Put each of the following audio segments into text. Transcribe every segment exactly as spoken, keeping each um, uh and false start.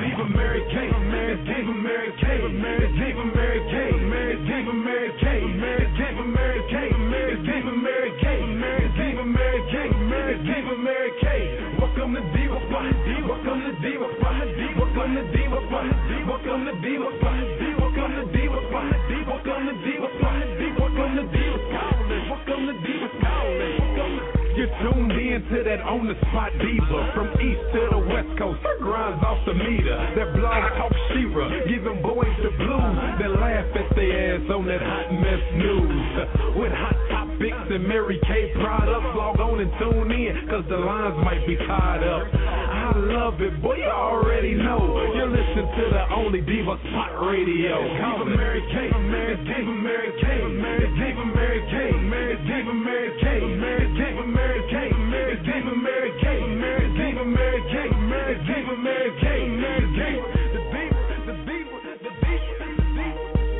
Diva Mary Kay, It's Diva Mary Kay, It's Diva Mary Kay, It's Diva Mary Kay, It's Diva Mary Kay, It's Diva Mary Kay, It's Diva Mary Kay, It's Diva Mary Kay. Welcome to Diva Spot, welcome to Diva Spot, welcome to Diva Spot, welcome to Diva Spot, welcome to Diva Spot, welcome to Diva Spot, welcome to Diva Spot, welcome to Diva Spot. You're tuned in to that on the spot diva. From east to the west coast, her grinds off the meter. That blog talk Shira, giving boys the blues. They laugh at their ass on that hot mess news. With hot topics and Mary Kay products, log on and tune in, cause the lines might be tied up. I love it, boy, you already know. You're listening to the only Diva Spot Radio. Diva Mary Kay, it's Diva Mary Kay, it's Diva Mary Kay, it's Diva Mary Kay, it's Diva Mary Kay, it's Diva Mary Kay, it's Diva Mary Kay, it's Diva Mary Kay, it's Diva, the Diva, the Diva, the Diva, the Diva.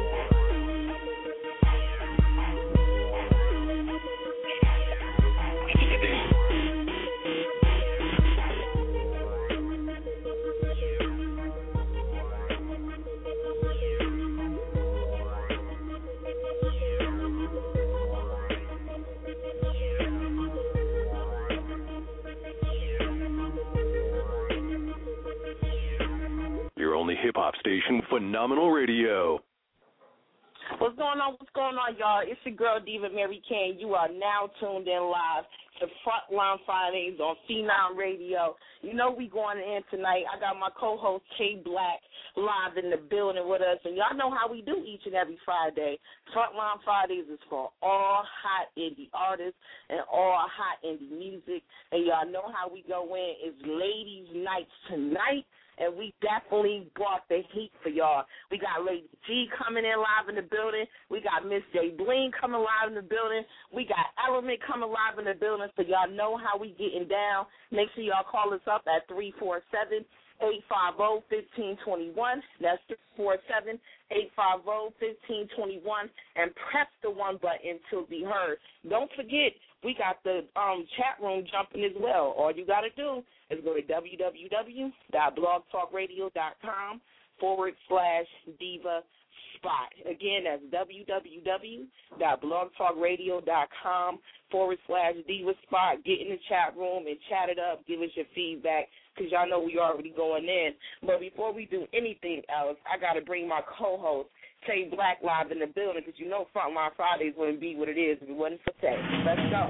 Hip-hop station, Phenomenal Radio. What's going on? What's going on, y'all? It's your girl, Diva Mary Kay. You are now tuned in live to Frontline Fridays on Phenom Radio. You know we going in tonight. I got my co-host, K Black, live in the building with us. And y'all know how we do each and every Friday. Frontline Fridays is for all hot indie artists and all hot indie music. And y'all know how we go in. It's Ladies' Night tonight. And we definitely brought the heat for y'all. We got Lady G coming in live in the building. We got Miss J Bling coming live in the building. We got Element coming live in the building. So y'all know how we getting down. Make sure y'all call us up at three four seven, eight five zero, one five two one. That's three four seven, eight five zero, one five two one. And press the one button to be heard. Don't forget, we got the um, chat room jumping as well. All you got to do is go to www.blogtalkradio.com forward slash diva spot. Again, that's www.blogtalkradio.com forward slash diva spot. Get in the chat room and chat it up. Give us your feedback because y'all know we already going in. But before we do anything else, I got to bring my co-host, Tay Black, live in the building because you know Frontline Fridays wouldn't be what it is if it wasn't for Tay. Let's go.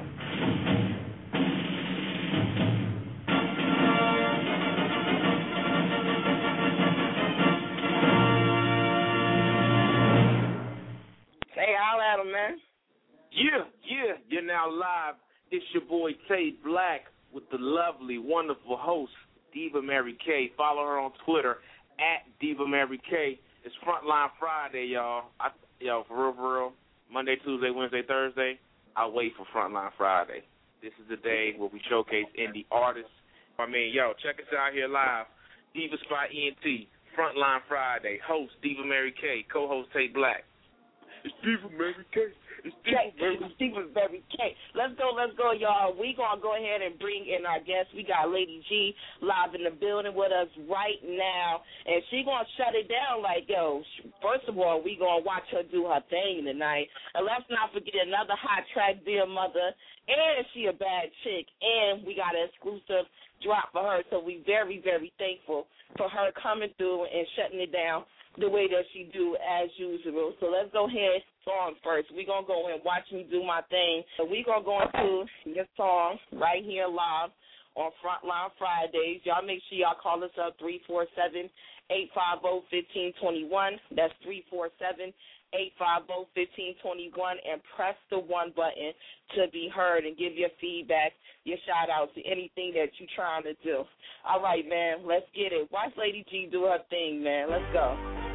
Hey, holla at him, man. Yeah, yeah, you're now live. It's your boy Tay Black with the lovely, wonderful host, Diva Mary Kay. Follow her on Twitter at Diva Mary Kay. It's Frontline Friday, y'all. I, yo, for real, for real. Monday, Tuesday, Wednesday, Thursday, I wait for Frontline Friday. This is the day where we showcase indie artists. I mean, yo, check us out here live. Diva Spot E N T, Frontline Friday. Host, Diva Mary Kay. Co-host, Tay Black. It's Diva Mary Kay. It's Diva Mary Kay. Diva Mary Kay. Let's go, let's go, y'all. We going to go ahead and bring in our guest. We got Lady G live in the building with us right now, and she going to shut it down like, yo, first of all, we going to watch her do her thing tonight. And let's not forget another hot track, Dear Mother, and she a bad chick, and we got an exclusive drop for her, so we very, very thankful for her coming through and shutting it down the way that she do as usual. So let's go ahead song first. We're going to go and watch me do my thing. So we're going to go into this song right here live on Frontline Fridays. Y'all make sure y'all call us up three four seven, eight five zero, one five two one. That's three four seven, eight five zero, one five two one, and press the one button to be heard and give your feedback, your shout-outs, anything that you're trying to do. All right, man, let's get it. Watch Lady G do her thing, man. Let's go.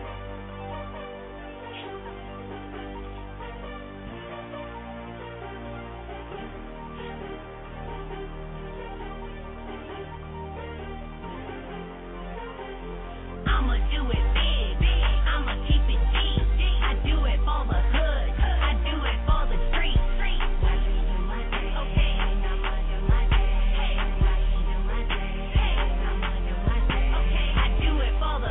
I'ma do it big, big. I'ma keep it deep, deep. I do it for the hood. I do it for the street, street. Why you do my day? Okay, I'ma do my day. Hey, why you do my day? Hey, I'ma do my day. Okay, I do it for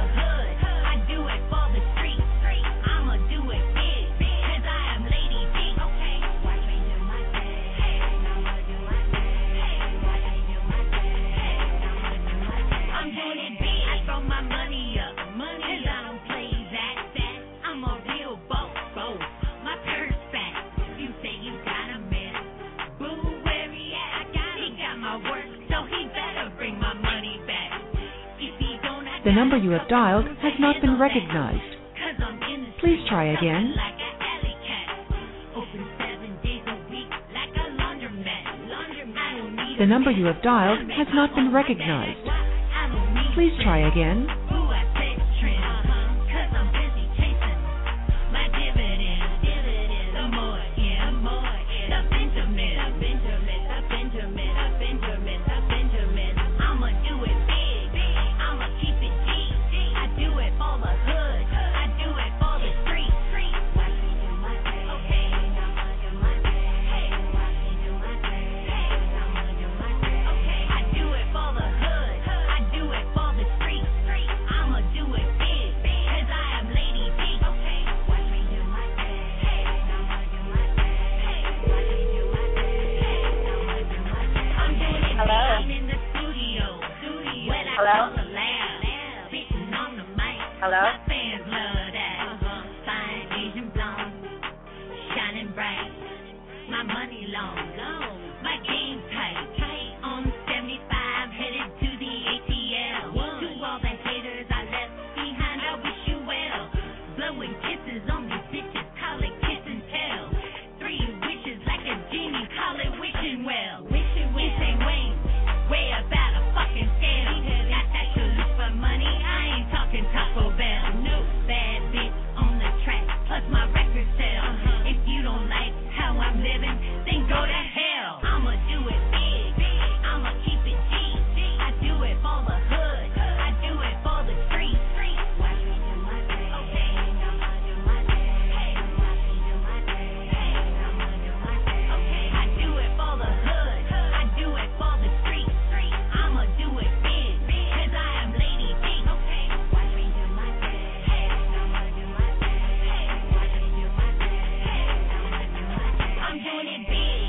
The number you have dialed has not been recognized. Please try again. The number you have dialed has not been recognized. Please try again. Hello? Hello? Shining bright, my money long, my game tight, tight on seventy-five, headed to the A T L. To all the haters I left behind, I wish you well. Blowing kisses on these bitches, call it kiss and tell. Three wishes like a genie, call it wishing well. Wishing well. This ain't Wayne, way about a fucking scale. Got that to look for money, I ain't talking Taco Bell. No bad bitch on the track, plus my record sell. If you don't like how I'm living, then go to hell. I'ma do it big, I'ma keep it G. I do it for the hood, I do it for the street. Watch me do my thing, okay, I'ma do my thing. Hey, watch me do my thing, hey, I'ma do my thing. Okay, I do it for the hood, I do it for the street. I'ma do it big, cause I am Lady D. Okay, watch me do my thing, hey, I'ma do my thing. Hey, watch me do my thing, hey, I'ma do my thing. I'm doing it big.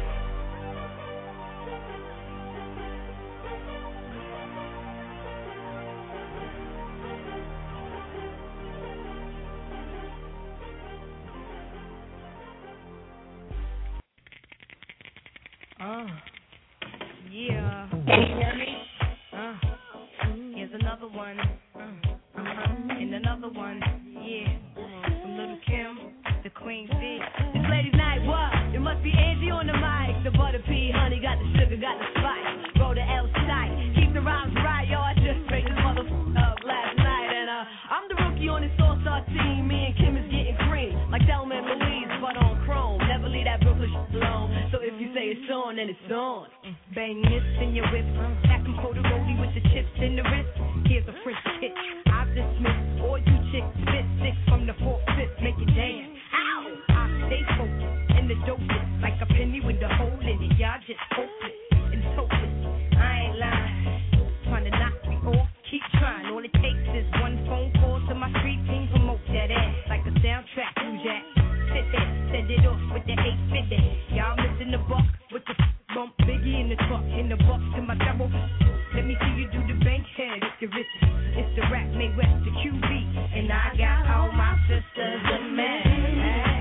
Uh, yeah. Uh, here's another one. Uh, uh-huh. And another one. Yeah. From Little Kim, the Queen Bee. This ladies' night, what? It must be Angie on the mic. The butter pea, honey, got the sugar, got the spice. Roll the L side. Keep the rhymes right, yo. I just made this motherfucker up last night. And uh, I'm the rookie on this all-star team. Me and Kim is getting cream. Like Thelma and Louise, but on chrome. Never leave that Brooklyn shit alone. So if you say it's on, then it's on. Bang this in your whip. Stack them for the roadie with the chips in the wrist. Here's a French kick. I've dismissed all you chicks. Spit six from the fourth, fifth. Make it dance. Ow! I stay focused in the dopest. Like a penny with a hole in it. Y'all just hopeless and hopeless. I ain't lying. Trying to knock me off. Keep trying. All it takes is one phone call to my street team. Promote that ass like a soundtrack. You jack. Sit there. Send it off with the eight fifty. Y'all missing the buck with the bump. Biggie in the truck. In the buck to my double. Let me see you do the bank head if you're rich. It's the rap made west the Q B. And I got all my sisters a man.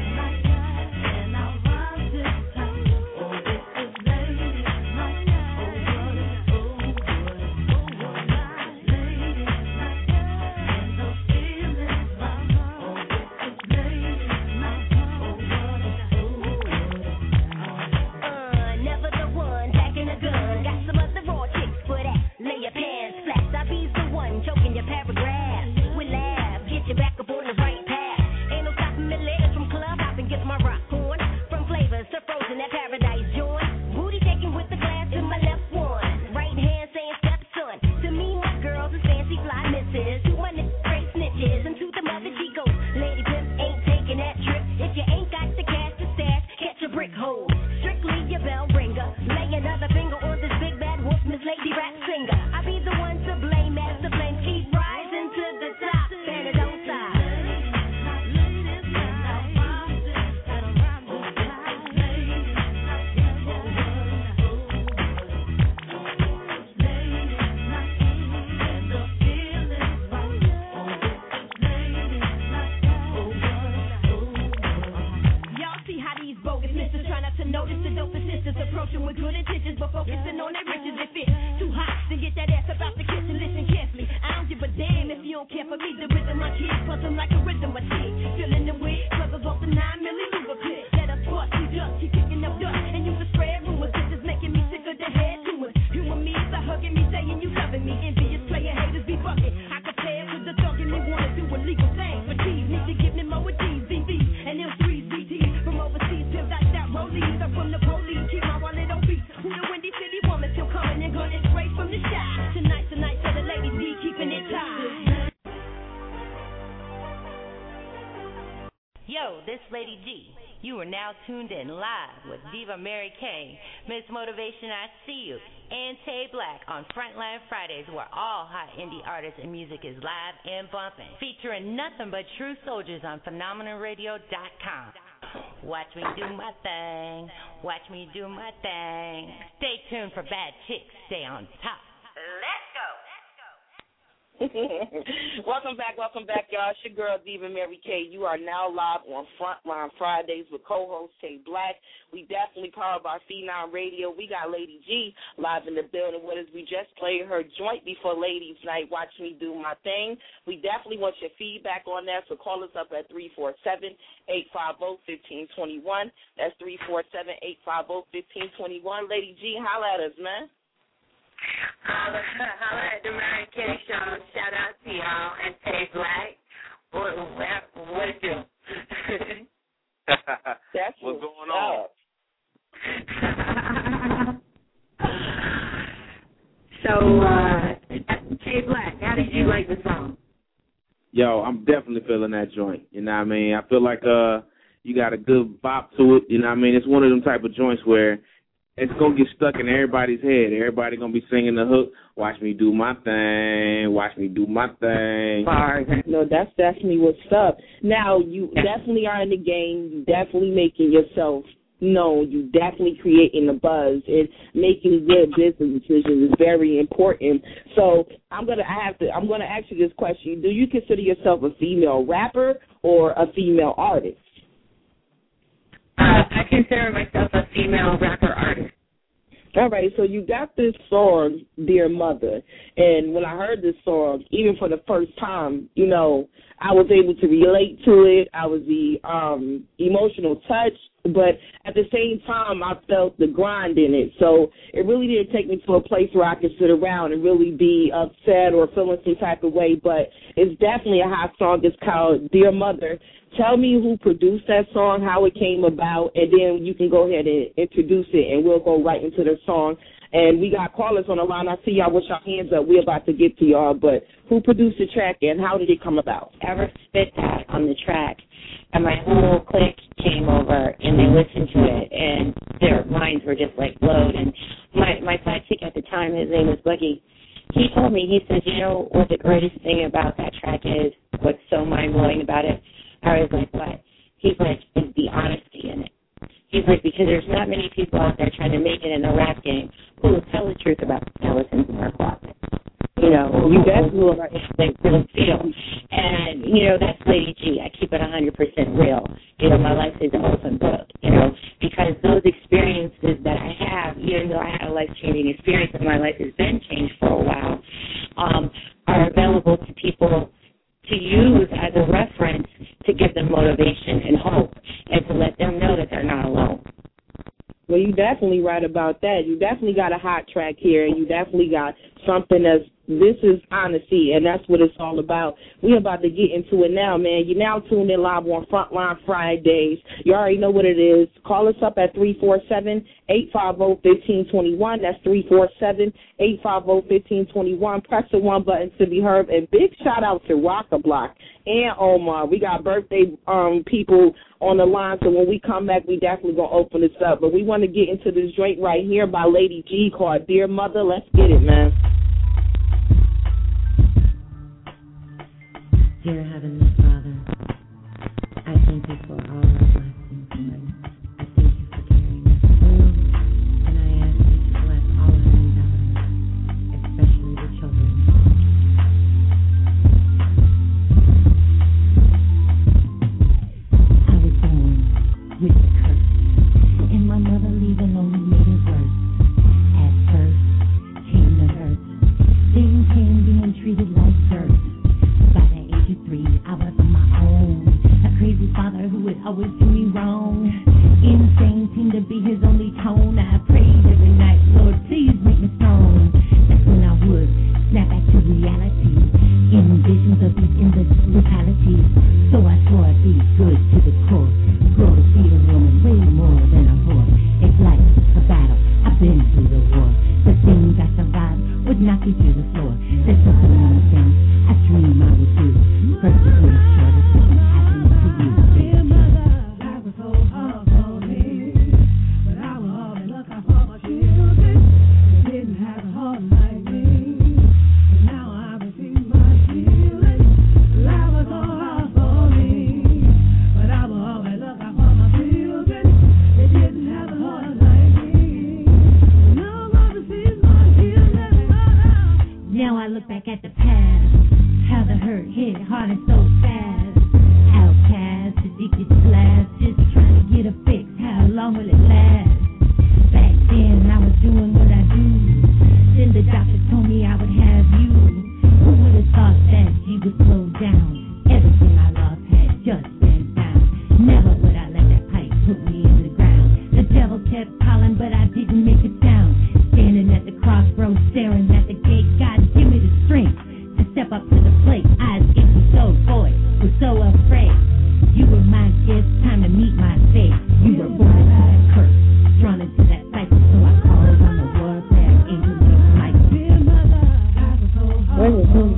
Choking your paragraph. We laugh, get you back up on the right path. Ain't no stopping me later from club hop and get my rock on. From flavors to frozen at paradise joint. Booty taking with the glass in my left one. Right hand saying step son. To me, my girls is fancy fly misses. To my niggas straight snitches. And to the mother she goes. Lady Pimp ain't taking that trip. If you ain't got the cash to stash, catch a brick hole. Strictly your bell ringer. Lay another finger on this big bad wolf, Miss Lady Rap Singer. I be the one to blame as the flame keep rising to the top. And it don't stop. Y'all see how these bogus misters try not to notice the dopest sisters approaching with good intentions, but focusing on their riches. If it's too hot, then get that ass up out the kitchen. Listen carefully. I don't give a damn Lady G. You are now tuned in live with Diva Mary Kay, Miss Motivation, I See You, and Tay Black on Frontline Fridays, where all hot indie artists and music is live and bumping, featuring nothing but true soldiers on phenomenal radio dot com. Watch me do my thing. Watch me do my thing. Stay tuned for Bad Chicks. Stay on top. Let's go. Welcome back, welcome back, y'all. It's your girl, Diva Mary Kay. You are now live on Frontline Fridays with co-host Tay Black. We definitely powered by Phenom Radio. We got Lady G live in the building with us. We just played her joint before Ladies Night, Watch Me Do My Thing. We definitely want your feedback on that, so call us up at three four seven, eight five zero, one five two one. That's three four seven, eight five zero, one five two one. Lady G, holla at us, man. Holla, holla at the Mary Kay Show. Shout out to y'all and Tay Black. What, what, what it do? That's what's going on. So, uh, Tay Black, how did you like the song? Yo, I'm definitely feeling that joint. You know what I mean? I feel like uh, you got a good bop to it. You know what I mean? It's one of them type of joints where it's going to get stuck in everybody's head. Everybody going to be singing the hook, watch me do my thing, watch me do my thing. No, that's definitely what's up. Now, you definitely are in the game. You definitely making yourself known. You definitely creating the buzz. And making good business decisions is very important. So I'm going to I have to, I'm going to ask you this question. Do you consider yourself a female rapper or a female artist? Uh, I consider myself a female rapper artist. All right, so you got this song, Dear Mother, and when I heard this song, even for the first time, you know, I was able to relate to it. I was the um, emotional touch, but at the same time, I felt the grind in it. So it really didn't take me to a place where I could sit around and really be upset or feeling some type of way, but it's definitely a hot song. It's called Dear Mother. Tell me who produced that song, how it came about, and then you can go ahead and introduce it, and we'll go right into the song. And we got callers on the line. I see y'all with your hands up. We're about to get to y'all, but who produced the track, and how did it come about? Ever spit that on the track, and my whole clique came over, and they listened to it, and their minds were just, like, blown. And my, my sidekick at the time, his name was Boogie, he told me, he said, you know what the greatest thing about that track is, what's so mind-blowing about it? I was like, what? He's like, is the honesty in it. He's like, because there's not many people out there trying to make it in the rap game who will tell the truth about the skeletons in their closet. You know, you guys who are like real feel. And, you know, that's Lady G. I keep it one hundred percent real. You know, my life is an open book, you know, because those experiences that I have, even though I had a life-changing experience and my life has been changed for a while, um, are available to people to use as a reference to give them motivation and hope and to let them know that they're not alone. Well, you definitely right about that. You definitely got a hot track here, and you definitely got something that's, this is honesty, and that's what it's all about. We're about to get into it now, man. You're now tuned in live on Frontline Fridays. You already know what it is. Call us up at three four seven, eight five zero, one five two one. That's three four seven, eight five zero, one five two one. Press the one button to be heard. And big shout-out to Rocker Block and Omar. We got birthday um, people on the line, so when we come back, we definitely going to open this up. But we want to get into this joint right here by Lady G called Dear Mother. Let's get it, man. Dear Heavenly Father, I thank you for all our blessings, Lord. I thank you for carrying us through, and I ask you to bless all our endeavors, especially the children. I was born with a curse, and my mother leaving only made it worse. At first came the hurt, then came being treated like dirt. I was on my own, a crazy father who would always do me wrong. Insane seemed to be his only tone. I prayed every night, Lord, please make me strong. That's when I would snap back to reality, in visions of these endless brutalities. So I swore I'd be good to the core, grow to be a woman way more than a whore. It's like a battle, I've been through the war. The things I survived would knock you to the floor. There's something on the things I dream I would do. First degree short of something happening to you. Dear mother, look back at the past, how the hurt hit hard and so fast. Outcast, addicted to glass, just trying to get a fix. How long will it last? Back then I was doing what I do. Then the doctor told me I would have you. Who would have thought that G would slow down? Everything I loved had just been found. Never would I let that pipe put me in the ground. The devil kept calling, but I didn't make a sound. Standing at the crossroads, staring at the gate. God, give me the strength to step up to the plate. I escaped the soul void, was so afraid. You were my gift, time to meet my fate. You were born into that curse, drawn into that cycle, so I called on the warfare angel of light. Dear mother, I was so hard.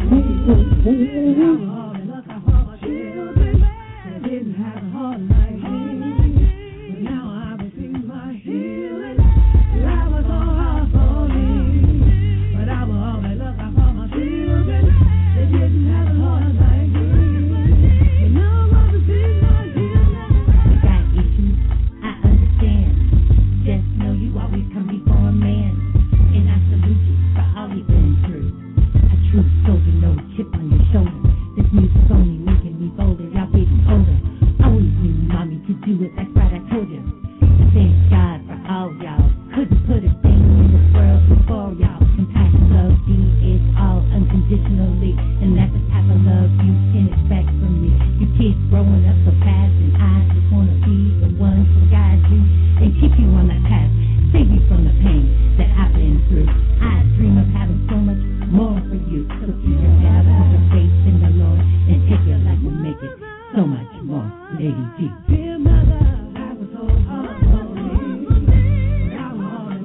I didn't have a heart like me, but now I receive my healing. Life was so hard for me, but I will always look out for my children. They didn't have a heart like me, but now I receive my healing. You got issues, I understand. Just know you always come before a man, and I salute you for all you've been through. A true soldier, no chip on your shoulder. This music's only making me bolder. Y'all getting older. Always knew mommy could do it. That's right, I told you. I thank God for all y'all. Couldn't put a thing in this world before y'all. Compassion, love, deed is all unconditionally, and that's the type of love you can expect from me. You kids growing up so fast, and I just wanna be the one to guide you and keep you on that path. Save you from the pain that I've been through. I dream of having so much more for you. So keep your head up, put your faith in the Lord, and take your life and make it so much more. Lady G. Dear mother, I was so hard for me. I was hard,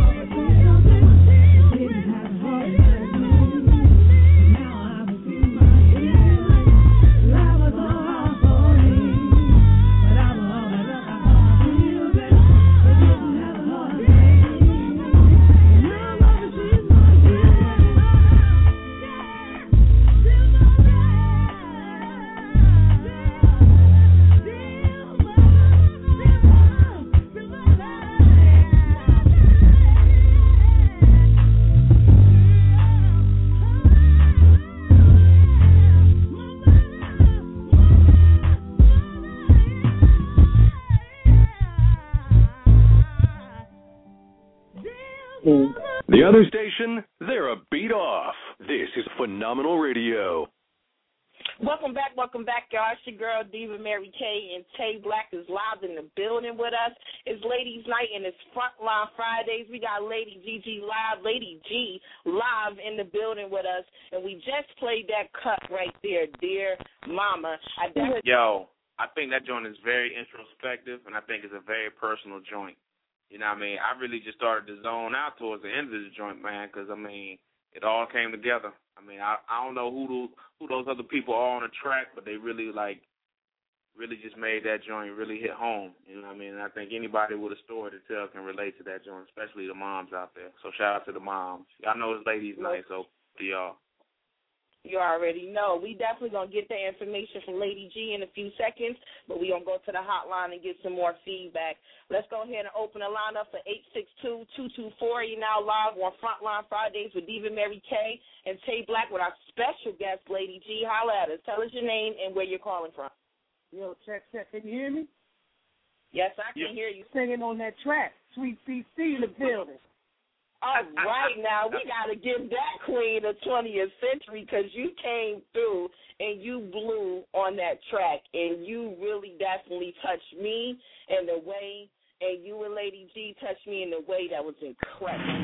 didn't have a heart like me, but now I receive my healing. Life was so hard for me, but I was always look out for my children. They didn't have a heart like me, but now I receive my healing. The other station, they're a beat off. This is Phenomenal Radio. Welcome back, welcome back, y'all. It's your girl, Diva Mary K, and Tay Black is live in the building with us. It's Ladies' Night, and it's Frontline Fridays. We got Lady Gigi live, Lady G live in the building with us, and we just played that cut right there, Dear Mama. I definitely- Yo, I think that joint is very introspective, and I think it's a very personal joint. You know what I mean? I really just started to zone out towards the end of the joint, man, because, I mean, it all came together. I mean, I, I don't know who those, who those other people are on the track, but they really, like, really just made that joint really hit home. You know what I mean? And I think anybody with a story to tell can relate to that joint, especially the moms out there. So shout out to the moms. Y'all know it's Ladies' Night, so to y'all. You already know. We definitely going to get the information from Lady G in a few seconds, but we're going to go to the hotline and get some more feedback. Let's go ahead and open the line up for eight six two, two two four. You're now live on Frontline Fridays with Diva Mary K and Tay Black with our special guest, Lady G. Holla at us. Tell us your name and where you're calling from. Yo, check, check. Can you hear me? Yes, I can yeah. hear you. Singing on that track. Sweet C C in the building. All right, now, we got to give that queen a twentieth century because you came through and you blew on that track, and you really definitely touched me in the way, and you and Lady G touched me in the way that was incredible.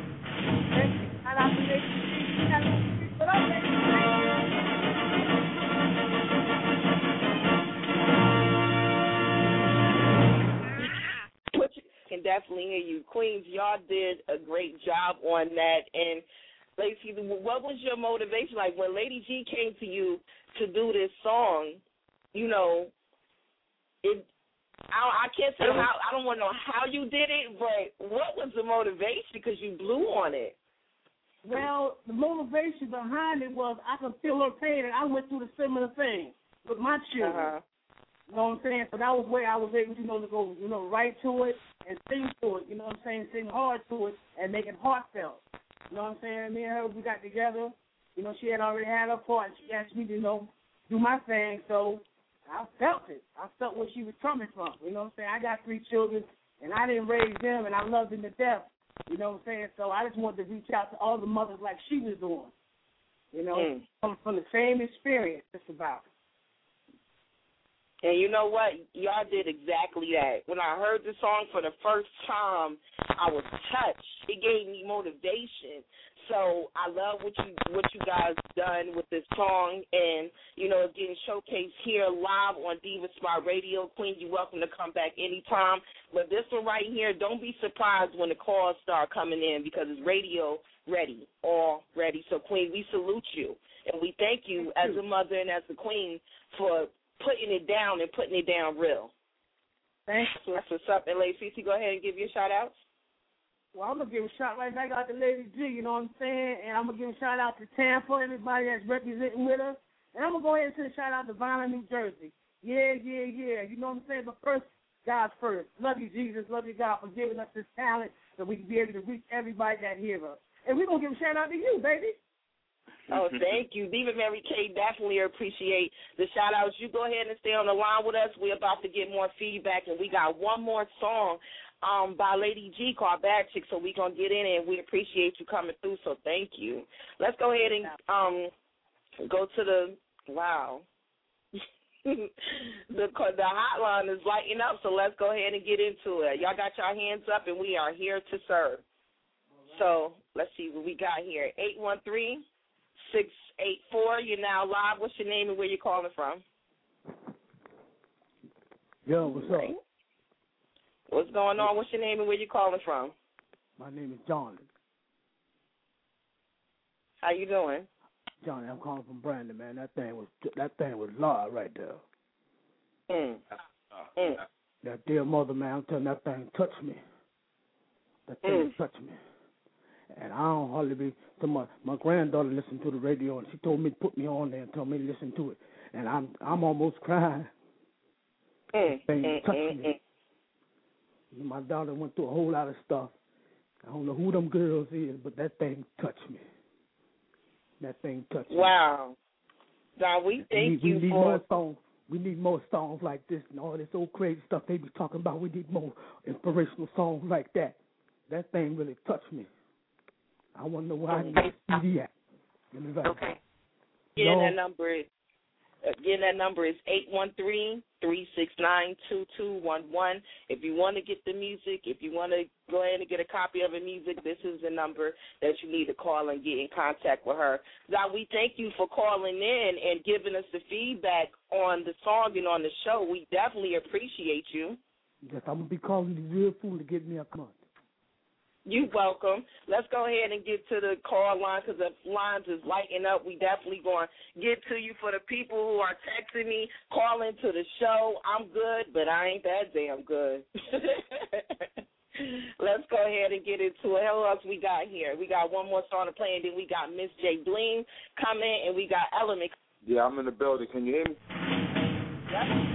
Can definitely hear you. Queens, y'all did a great job on that. And Lacey, what was your motivation? Like when Lady G came to you to do this song, you know, it. I, I can't say how. I don't want to know how you did it, but what was the motivation? Because you blew on it. Well, the motivation behind it was I could feel her pain, and I went through the similar thing with my children. Uh-huh. You know what I'm saying? So that was where I was able, you know, to go, you know, right to it and sing to it. You know what I'm saying? Sing hard to it and make it heartfelt. You know what I'm saying? Me and her, we got together, You know, she had already had her part. She asked me to, you know, do my thing, so I felt it. I felt where she was coming from. You know what I'm saying? I got three children, and I didn't raise them, and I loved them to death. You know what I'm saying? So I just wanted to reach out to all the mothers like she was doing. You know, Mm. from, from the same experience, just about. And you know what? Y'all did exactly that. When I heard the song for the first time, I was touched. It gave me motivation. So I love what you what you guys done with this song, and you know it's getting showcased here live on Diva Smart Radio. Queen, you're welcome to come back anytime. But this one right here, don't be surprised when the calls start coming in because it's radio ready, all ready. So Queen, we salute you, and we thank you as a mother and as a queen for putting it down and putting it down real. Thanks. That's what's up. And Lady Cece, go ahead and give your shout outs. Well, I'm going to give a shout right back out to Lady G, you know what I'm saying? And I'm going to give a shout out to Tampa, everybody that's representing with us. And I'm going to go ahead and send a shout out to Violent, New Jersey. Yeah, yeah, yeah. You know what I'm saying? But first, God first. Love you, Jesus. Love you, God, for giving us this talent so we can be able to reach everybody that hears us. And we're going to give a shout out to you, baby. Oh, thank you. Diva Mary K, definitely appreciate the shout-outs. You go ahead and stay on the line with us. We're about to get more feedback, and we got one more song um, by Lady G called Bad Chick, so we're going to get in, and we appreciate you coming through, so thank you. Let's go ahead and um, go to the, wow. the the hotline is lighting up, so let's go ahead and get into it. Y'all got your hands up, and we are here to serve. So let's see what we got here. eight one three, six eight four, you're now live. What's your name and where you calling from? Yo, what's up? What's going on? What's your name and where you calling from? My name is John. How you doing? Johnny, I'm calling from Brandon, man. That thing was that thing was law right there. Mm. Mm. That dear mother, man, I'm telling you, that thing touched me. That thing Mm. touched me. And I don't hardly be. So my my granddaughter listened to the radio, and she told me to put me on there and tell me to listen to it. And I'm I'm almost crying. Mm. That thing Mm. touched Mm. me. Mm. My daughter went through a whole lot of stuff. I don't know who them girls is, but that thing touched me. That thing touched me. Wow. Don, we thank we, you we need for more songs. We need more songs like this and all this old crazy stuff they be talking about. We need more inspirational songs like that. That thing really touched me. I want to know where I can get a C D at. Okay. Again, that number is again that number is eight one three, three six nine, two two one one. If you want to get the music, if you want to go ahead and get a copy of the music, this is the number that you need to call and get in contact with her. Now, we thank you for calling in and giving us the feedback on the song and on the show. We definitely appreciate you. Yes, I'm going to be calling the real fool to get me a month. You're welcome. Let's go ahead and get to the call line because the lines is lighting up. We definitely going to get to you. For the people who are texting me, calling to the show, I'm good, but I ain't that damn good. Let's go ahead and get into it. Who else we got here? We got one more song to play, and then we got Miss J Bling coming, and we got Element. Yeah, I'm in the building. Can you hear me? Yep.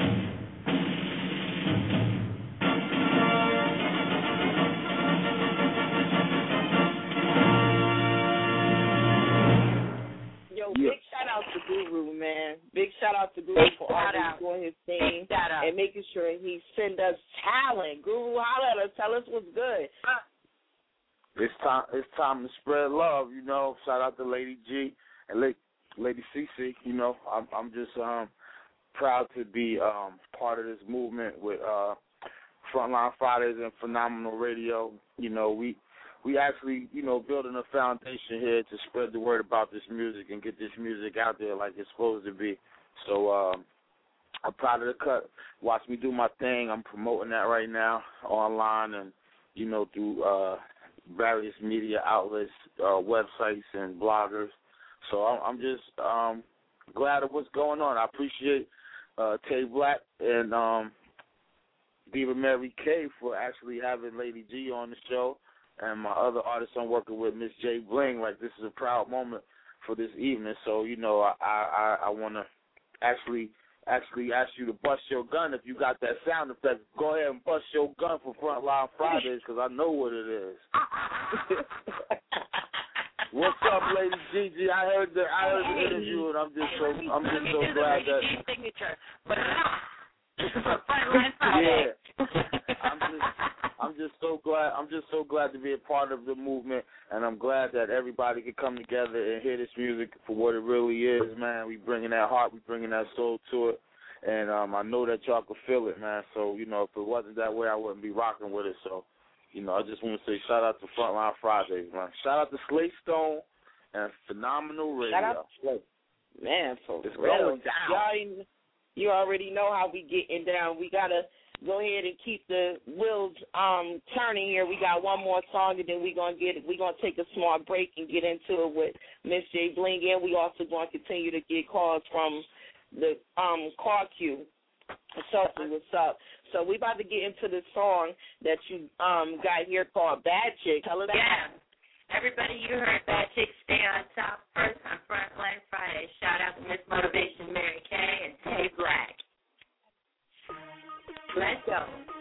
Yeah. Big shout out to Guru, man. Big shout out to Guru for always doing his thing and making sure he send us talent. Guru, holler at us. Tell us what's good. It's time. It's time to spread love. You know. Shout out to Lady G and Lady, Lady Cece. You know, I'm, I'm just um proud to be um part of this movement with uh Frontline Fridays and Phenomenal Radio. You know, we. We actually, you know, building a foundation here to spread the word about this music and get this music out there like it's supposed to be. So um, I'm proud of the cut. Watch me do my thing. I'm promoting that right now online and, you know, through uh, various media outlets, uh, websites, and bloggers. So I'm, I'm just um, glad of what's going on. I appreciate uh, Tay Black and um, Diva Mary K for actually having Lady G on the show. And my other artists I'm working with, Miss J Bling, like this is a proud moment for this evening. So, you know, I I, I want to actually actually ask you to bust your gun if you got that sound effect. Go ahead and bust your gun for Frontline Fridays because I know what it is. What's up, Lady Gigi? I heard the I heard the interview, and I'm just so I'm just so glad that. Signature, but yeah, I'm just I'm just so glad I'm just so glad to be a part of the movement, and I'm glad that everybody can come together and hear this music for what it really is, man. We bringing that heart, we bringing that soul to it, and um, I know that y'all can feel it, man. So you know, if it wasn't that way, I wouldn't be rocking with it. So. You know, I just want to say shout out to Frontline Fridays, man. Shout out to Slate Stone and Phenomenal Radio. Shout out to Man, for it's real. going down. Y'all, you already know how we getting down. We got to go ahead and keep the wheels um, turning here. We got one more song, and then we're going to get we're gonna take a small break and get into it with Miss J Bling. And we also going to continue to get calls from the um, call queue. Sophie, what's up? So we about to get into the song that you um got here called Bad Chick. Tell her that. Yeah. Everybody, you heard Bad Chick Stay on Top first on Frontline Friday. Shout out to Miss Motivation Mary Kay and Tay Black. Let's go.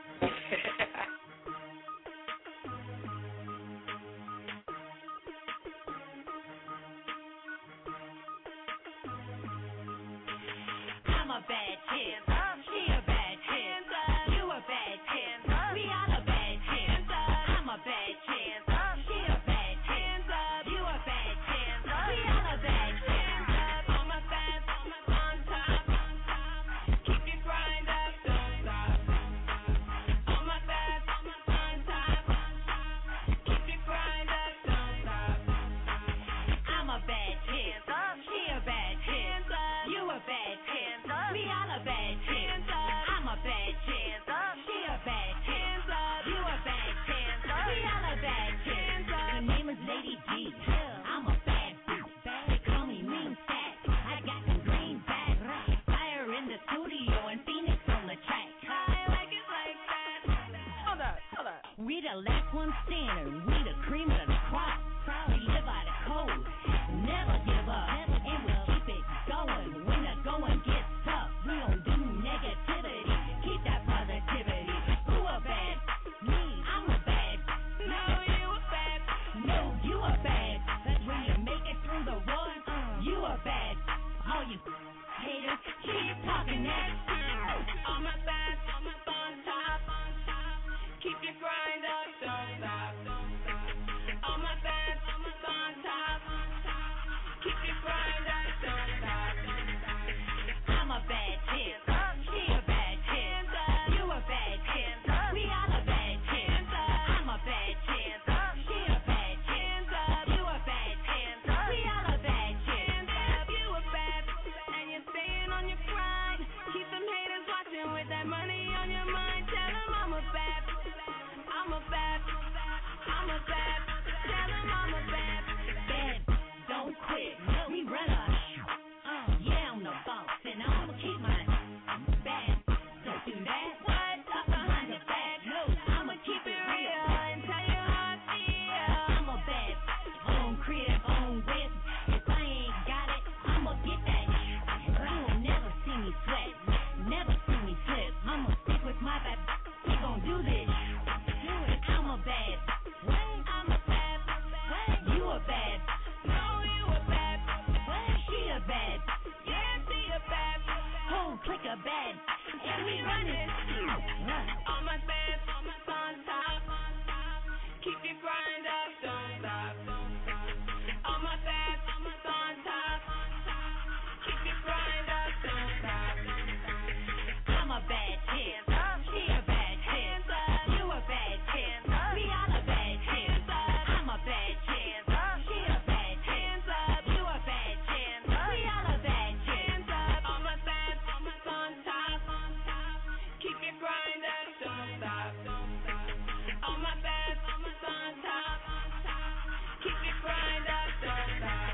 I'm a bad chick. She a bad chick. You a bad chick. We all a bad chick. I'm a bad chick. She a bad chick. You a bad chick. We all a bad chick. I'm a bad, on top. Keep your grind up, don't stop. I'm a bad, on top. Keep your grind up, don't stop. I'm a bad chick. She a bad chick. You a bad chick. We all a bad chick. I'm a bad chick. She a bad chick. You a bad chick. We all a bad chick. Her name is Lady G. I'm a bad bitch. They call me Mean Fat. I got some green back. Fire in the studio and Phoenix on the track. I like it like that. Hold up, hold up. We the last one standing. We the cream of the crop. We live by the code. Never give up. And we keep it going. When the going gets tough, we don't do negativity. Keep that positivity. Who a bad? Me. I'm a bad. No, you a bad. No, you a bad. That's when you make it through the war. You a bad. All you haters, keep talking that. I'm a bad. I'm a on top. Keep your grind up, don't stop. I'm a bad. I'm a on top. Keep your grind up, don't stop. I'm a bad chick. She a bad chick. You a bad chick. We all a bad chick. I'm a bad chick. She a bad chick. You a bad chick. We all a bad chick. You a bad, and you're staying on your grind. Keep them haters watching with that money on your mind. Tell them I'm a bad. I'm a bad. I'm a bad. Tell them I'm a bad. Bad. Don't quit. We run a. Uh, yeah, I'm the boss, and I'ma keep my bad. Don't do that. What? Up behind your back. No, I'ma keep it real and tell you how I feel. I'm a bad. Own crib, own whip. If I ain't got it, I'ma get that. You will never see me sweat. Never see me slip. I'ma stick with my bad. We gon' do this. Do it. I'm a bad. I'm a bad. You a bad. No, you a bad. She a bad. Yeah, she a bad. Whole click a bad. And we run it. All my bad, all my on top. Keep your grind up, don't stop. All my bad, all my on top. Keep your grind up, don't stop. I'm a bad chick. She a bad chick. You a bad chick. We all a bad chick. I'm a bad chick. She a bad chick. You a bad chick. We all a bad chick. All my bad, all my on top. Keep your grind up, don't stop. All my bad, all my on top. Keep your grind up, don't stop.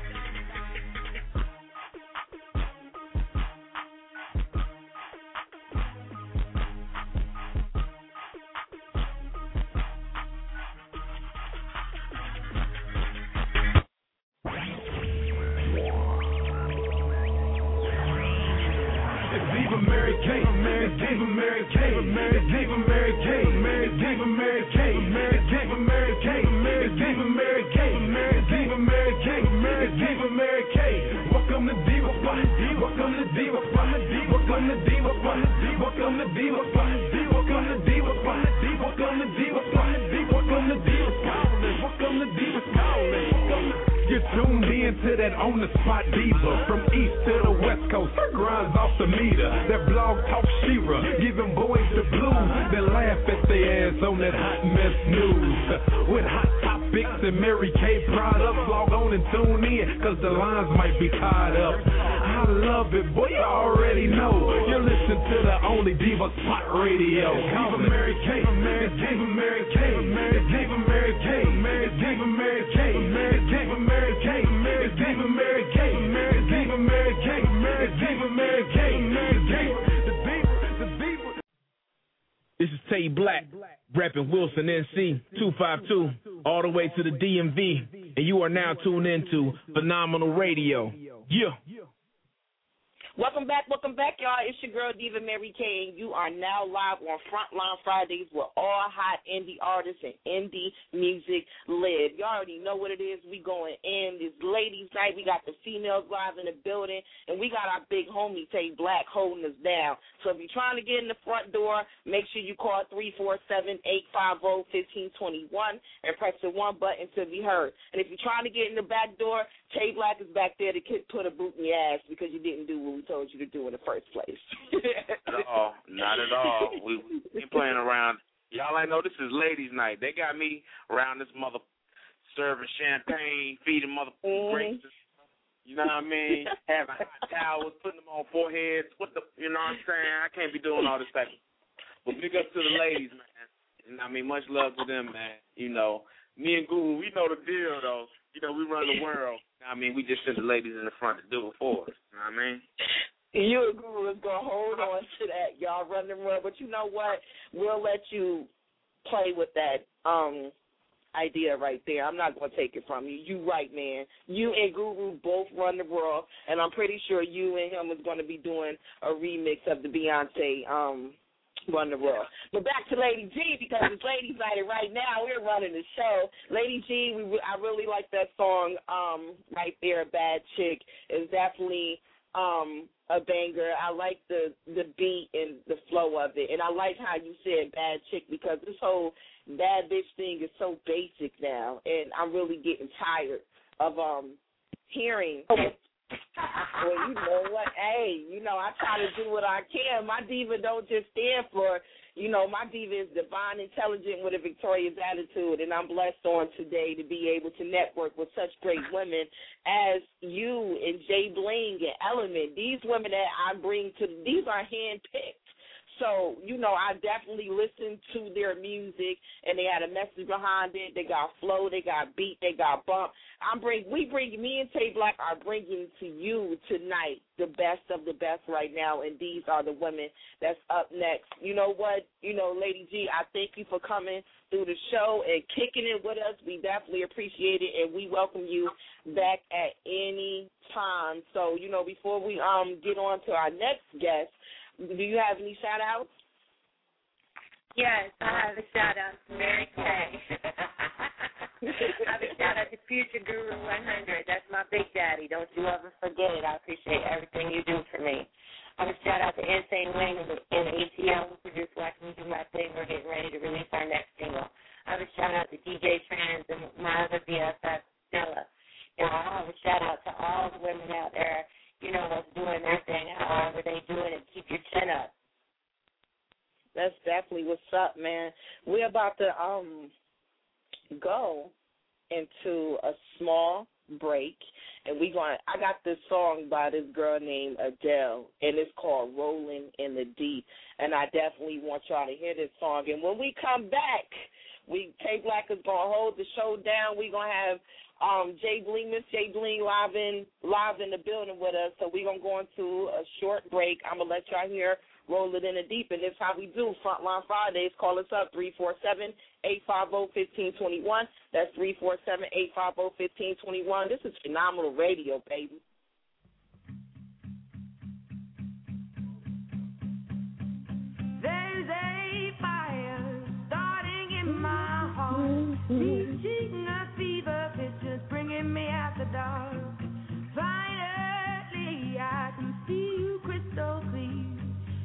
Diva Mary Kay, Mary Diva Mary Kay, Mary Diva Mary Kay, Mary Diva Mary Kay, Mary Diva Mary Kay, Mary Diva Mary Kay, Mary Diva Mary Kay, Mary Diva Spot. Welcome to Diva Spot. Welcome to Diva Spot. Welcome to Diva Spot. Welcome to Diva Spot. Welcome to Diva Spot. You're tuned in to that on the spot diva. From east to the west coast, her grinds off the meter. That blog talk Shira, giving boys the blues. Then laugh at their ass on that hot mess news. With hot topics and Mary Kay products, log on and tune in, cause the lines might be tied up. I love it, boy, you already know. You're listening to the only Diva Spot Radio. Diva Mary Kay, Diva Mary Kay, Diva Mary Kay, Diva Mary Kay, Diva Mary Kay, Diva Mary Kay, Diva Mary Kay, Diva Mary Kay, the Diva. This is Tay Black, repping Wilson, N C two five two, all the way to the D M V, and you are now tuned into Phenomenal Radio. Yeah. Welcome back, welcome back, y'all. It's your girl, Diva Mary Kay, and you are now live on Frontline Fridays where all hot indie artists and indie music live. You already know what it is. We going in this ladies' night. We got the females live in the building, and we got our big homie, Tay Black, holding us down. So if you're trying to get in the front door, make sure you call three four seven, eight five zero, one five two one and press the one button to be heard. And if you're trying to get in the back door, Tay Black is back there to put a boot in your ass because you didn't do what we told you to do in the first place. Not at all. Not at all. We, we ain't playing around. Y'all ain't know this is ladies' night. They got me around this mother serving champagne, feeding mother mm-hmm. grapes. You know what I mean? Having hot towels, putting them on foreheads. What the, you know what I'm saying? I can't be doing all this type of. But big up to the ladies, man. And I mean, much love to them, man. You know, me and Guru, we know the deal, though. You know, we run the world. I mean, we just send the ladies in the front to do it for us. You know what I mean? You and Guru is going to hold on to that. Y'all run the world. But you know what? We'll let you play with that um, idea right there. I'm not going to take it from you. You right, man. You and Guru both run the world, and I'm pretty sure you and him is going to be doing a remix of the Beyonce um Run the World. But back to Lady G, because it's Ladies Night, and right now we're running the show. Lady G, we, I really like that song um, right there, Bad Chick. It's definitely um, a banger. I like the, the beat and the flow of it, and I like how you said Bad Chick, because this whole bad bitch thing is so basic now, and I'm really getting tired of um, hearing well, you know what? Hey, you know, I try to do what I can. My diva don't just stand for, you know, my diva is divine, intelligent, with a victorious attitude, and I'm blessed on today to be able to network with such great women as you and Jay Bling and Element. These women that I bring to, these are handpicked. So, you know, I definitely listened to their music, and they had a message behind it. They got flow, they got beat, they got bump. I'm bring, we bring, me and Tay Black are bringing to you tonight the best of the best right now, and these are the women that's up next. You know what? You know, Lady G, I thank you for coming through the show and kicking it with us. We definitely appreciate it, and we welcome you back at any time. So, you know, before we um get on to our next guest, do you have any shout-outs? Yes, I have a shout-out to Mary Kay. I have a shout-out to Future Guru one hundred. That's my big daddy. Don't you ever forget it. I appreciate everything you do for me. I have a shout-out to Insane Wayne and A T L, who produced Watch Me Do My Thing. We're getting ready to release our next single. I have a shout-out to D J Trans and my other B F F, Stella. And I have a shout-out to all the women out there, you know, that's doing their thing, however they do it, and keep your chin up. That's definitely what's up, man. We're about to um go into a small break, and we going. I got this song by this girl named Adele, and it's called "Rolling in the Deep," and I definitely want y'all to hear this song. And when we come back, we Tay Black is gonna hold the show down. We gonna have Um, Jay Bling, Miss Jay Bling live in live in the building with us. So we're going to go into a short break. I'm going to let y'all hear Roll It in the Deep, and this is how we do Frontline Fridays. Call us up, three four seven, eight five zero, one five two one. That's three four seven, eight five zero, one five two one. This is Phenomenal Radio, baby. There's a fire starting in my heart, reaching a fever pitch, just bringing me out the dark. Finally, I can see you crystal clear.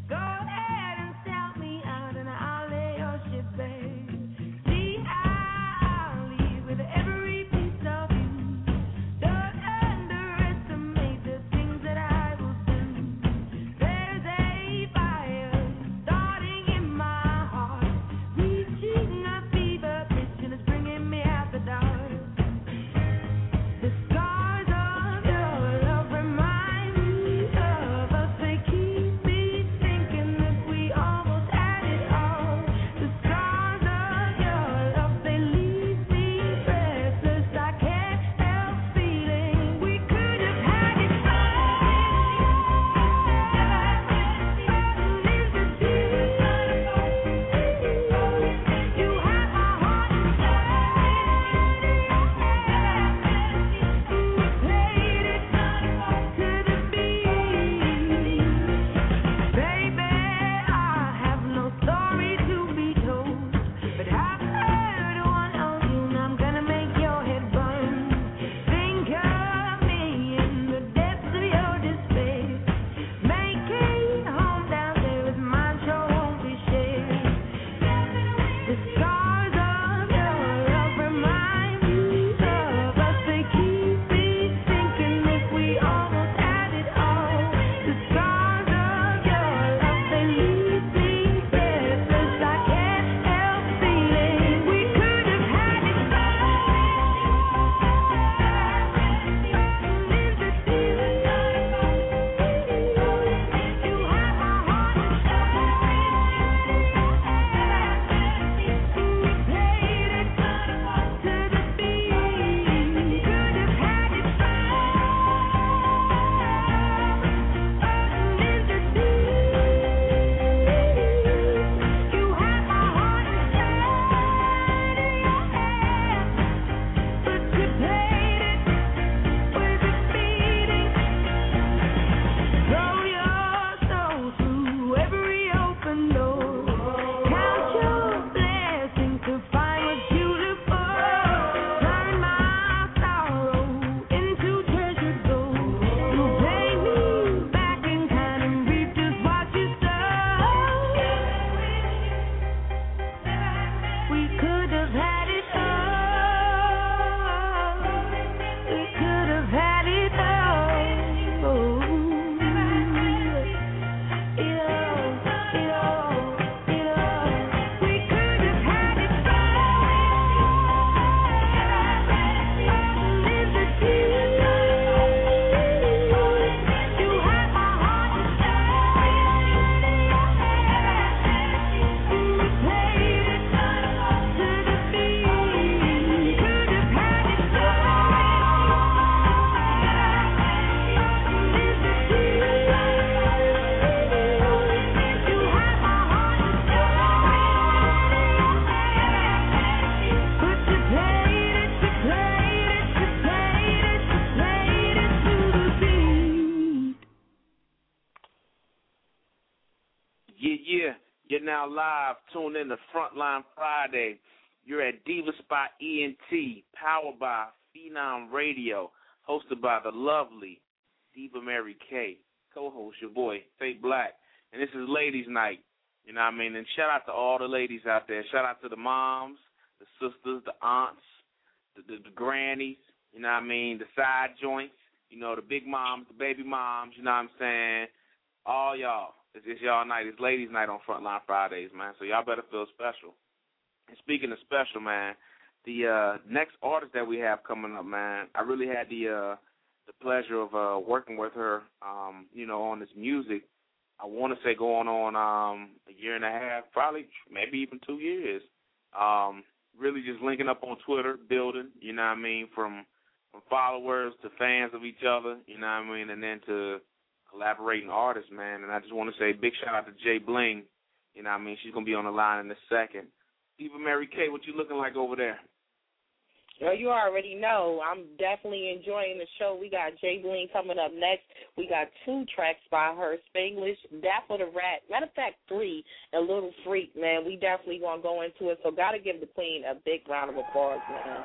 yeah. You're now live. Tune in to Frontline Friday. You're at Diva Spot E N T, powered by Phenom Radio, hosted by the lovely Diva Mary K, co-host your boy, Tate Black. And this is Ladies Night. You know what I mean? And shout out to all the ladies out there. Shout out to the moms, the sisters, the aunts, the, the, the grannies, you know what I mean, the side joints, you know, the big moms, the baby moms, you know what I'm saying? All y'all. It's, it's y'all night. It's Ladies Night on Frontline Fridays, man. So y'all better feel special. And speaking of special, man, the uh, next artist that we have coming up, man, I really had the uh, the pleasure of uh, working with her, um, you know, on this music. I want to say going on um, a year and a half, probably maybe even two years. Um, really just linking up on Twitter, building, you know what I mean, from from followers to fans of each other, you know what I mean, and then to collaborating artists, man. And I just want to say big shout out to Jay Bling, you know what I mean. She's going to be on the line in a second. Diva Mary K, what you looking like over there? Well, you already know. I'm definitely enjoying the show. We got Jay Bling coming up next. We got two tracks by her, Spanglish, Dapper the Rat. Matter of fact, three, and Little Freak, man. We definitely going to go into it. So got to give the queen a big round of applause, man.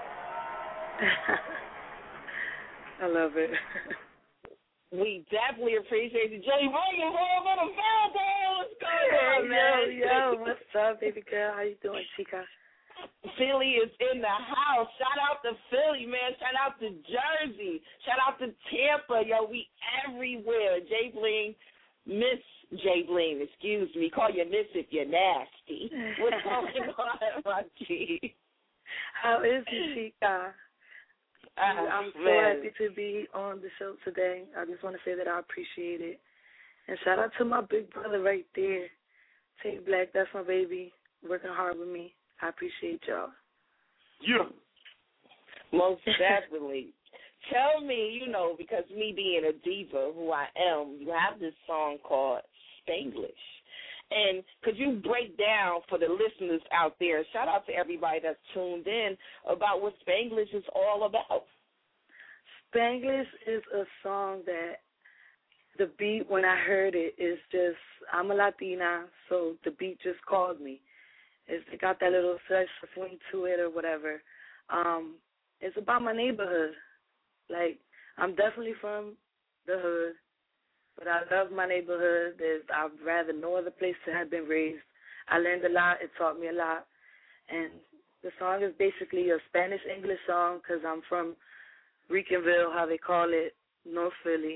I love it. We definitely appreciate you. Jay Bling is all in the building. What's going on, man? Yo, yo, what's up, baby girl? How you doing, Chica? Philly is in the house. Shout out to Philly, man. Shout out to Jersey. Shout out to Tampa. Yo, we everywhere. Jay Bling, Miss Jay Bling, excuse me. Call you Miss if you're nasty. What's going on, my G? How is you, Chica? Uh, I'm so man. happy to be on the show today. I just want to say that I appreciate it. And shout out to my big brother right there, Tate Black. That's my baby, working hard with me. I appreciate y'all. Yeah. Most definitely. Tell me, you know, because me being a diva, who I am, you have this song called Spanglish. And could you break down for the listeners out there, shout out to everybody that's tuned in, about what Spanglish is all about? Spanglish is a song that the beat, when I heard it, is just, I'm a Latina, so the beat just called me. It's got that little sex swing to it or whatever. Um, it's about my neighborhood. Like, I'm definitely from the hood, but I love my neighborhood. There's, I'd rather no other place to have been raised. I learned a lot. It taught me a lot. And the song is basically a Spanish-English song because I'm from Ricanville, how they call it, North Philly.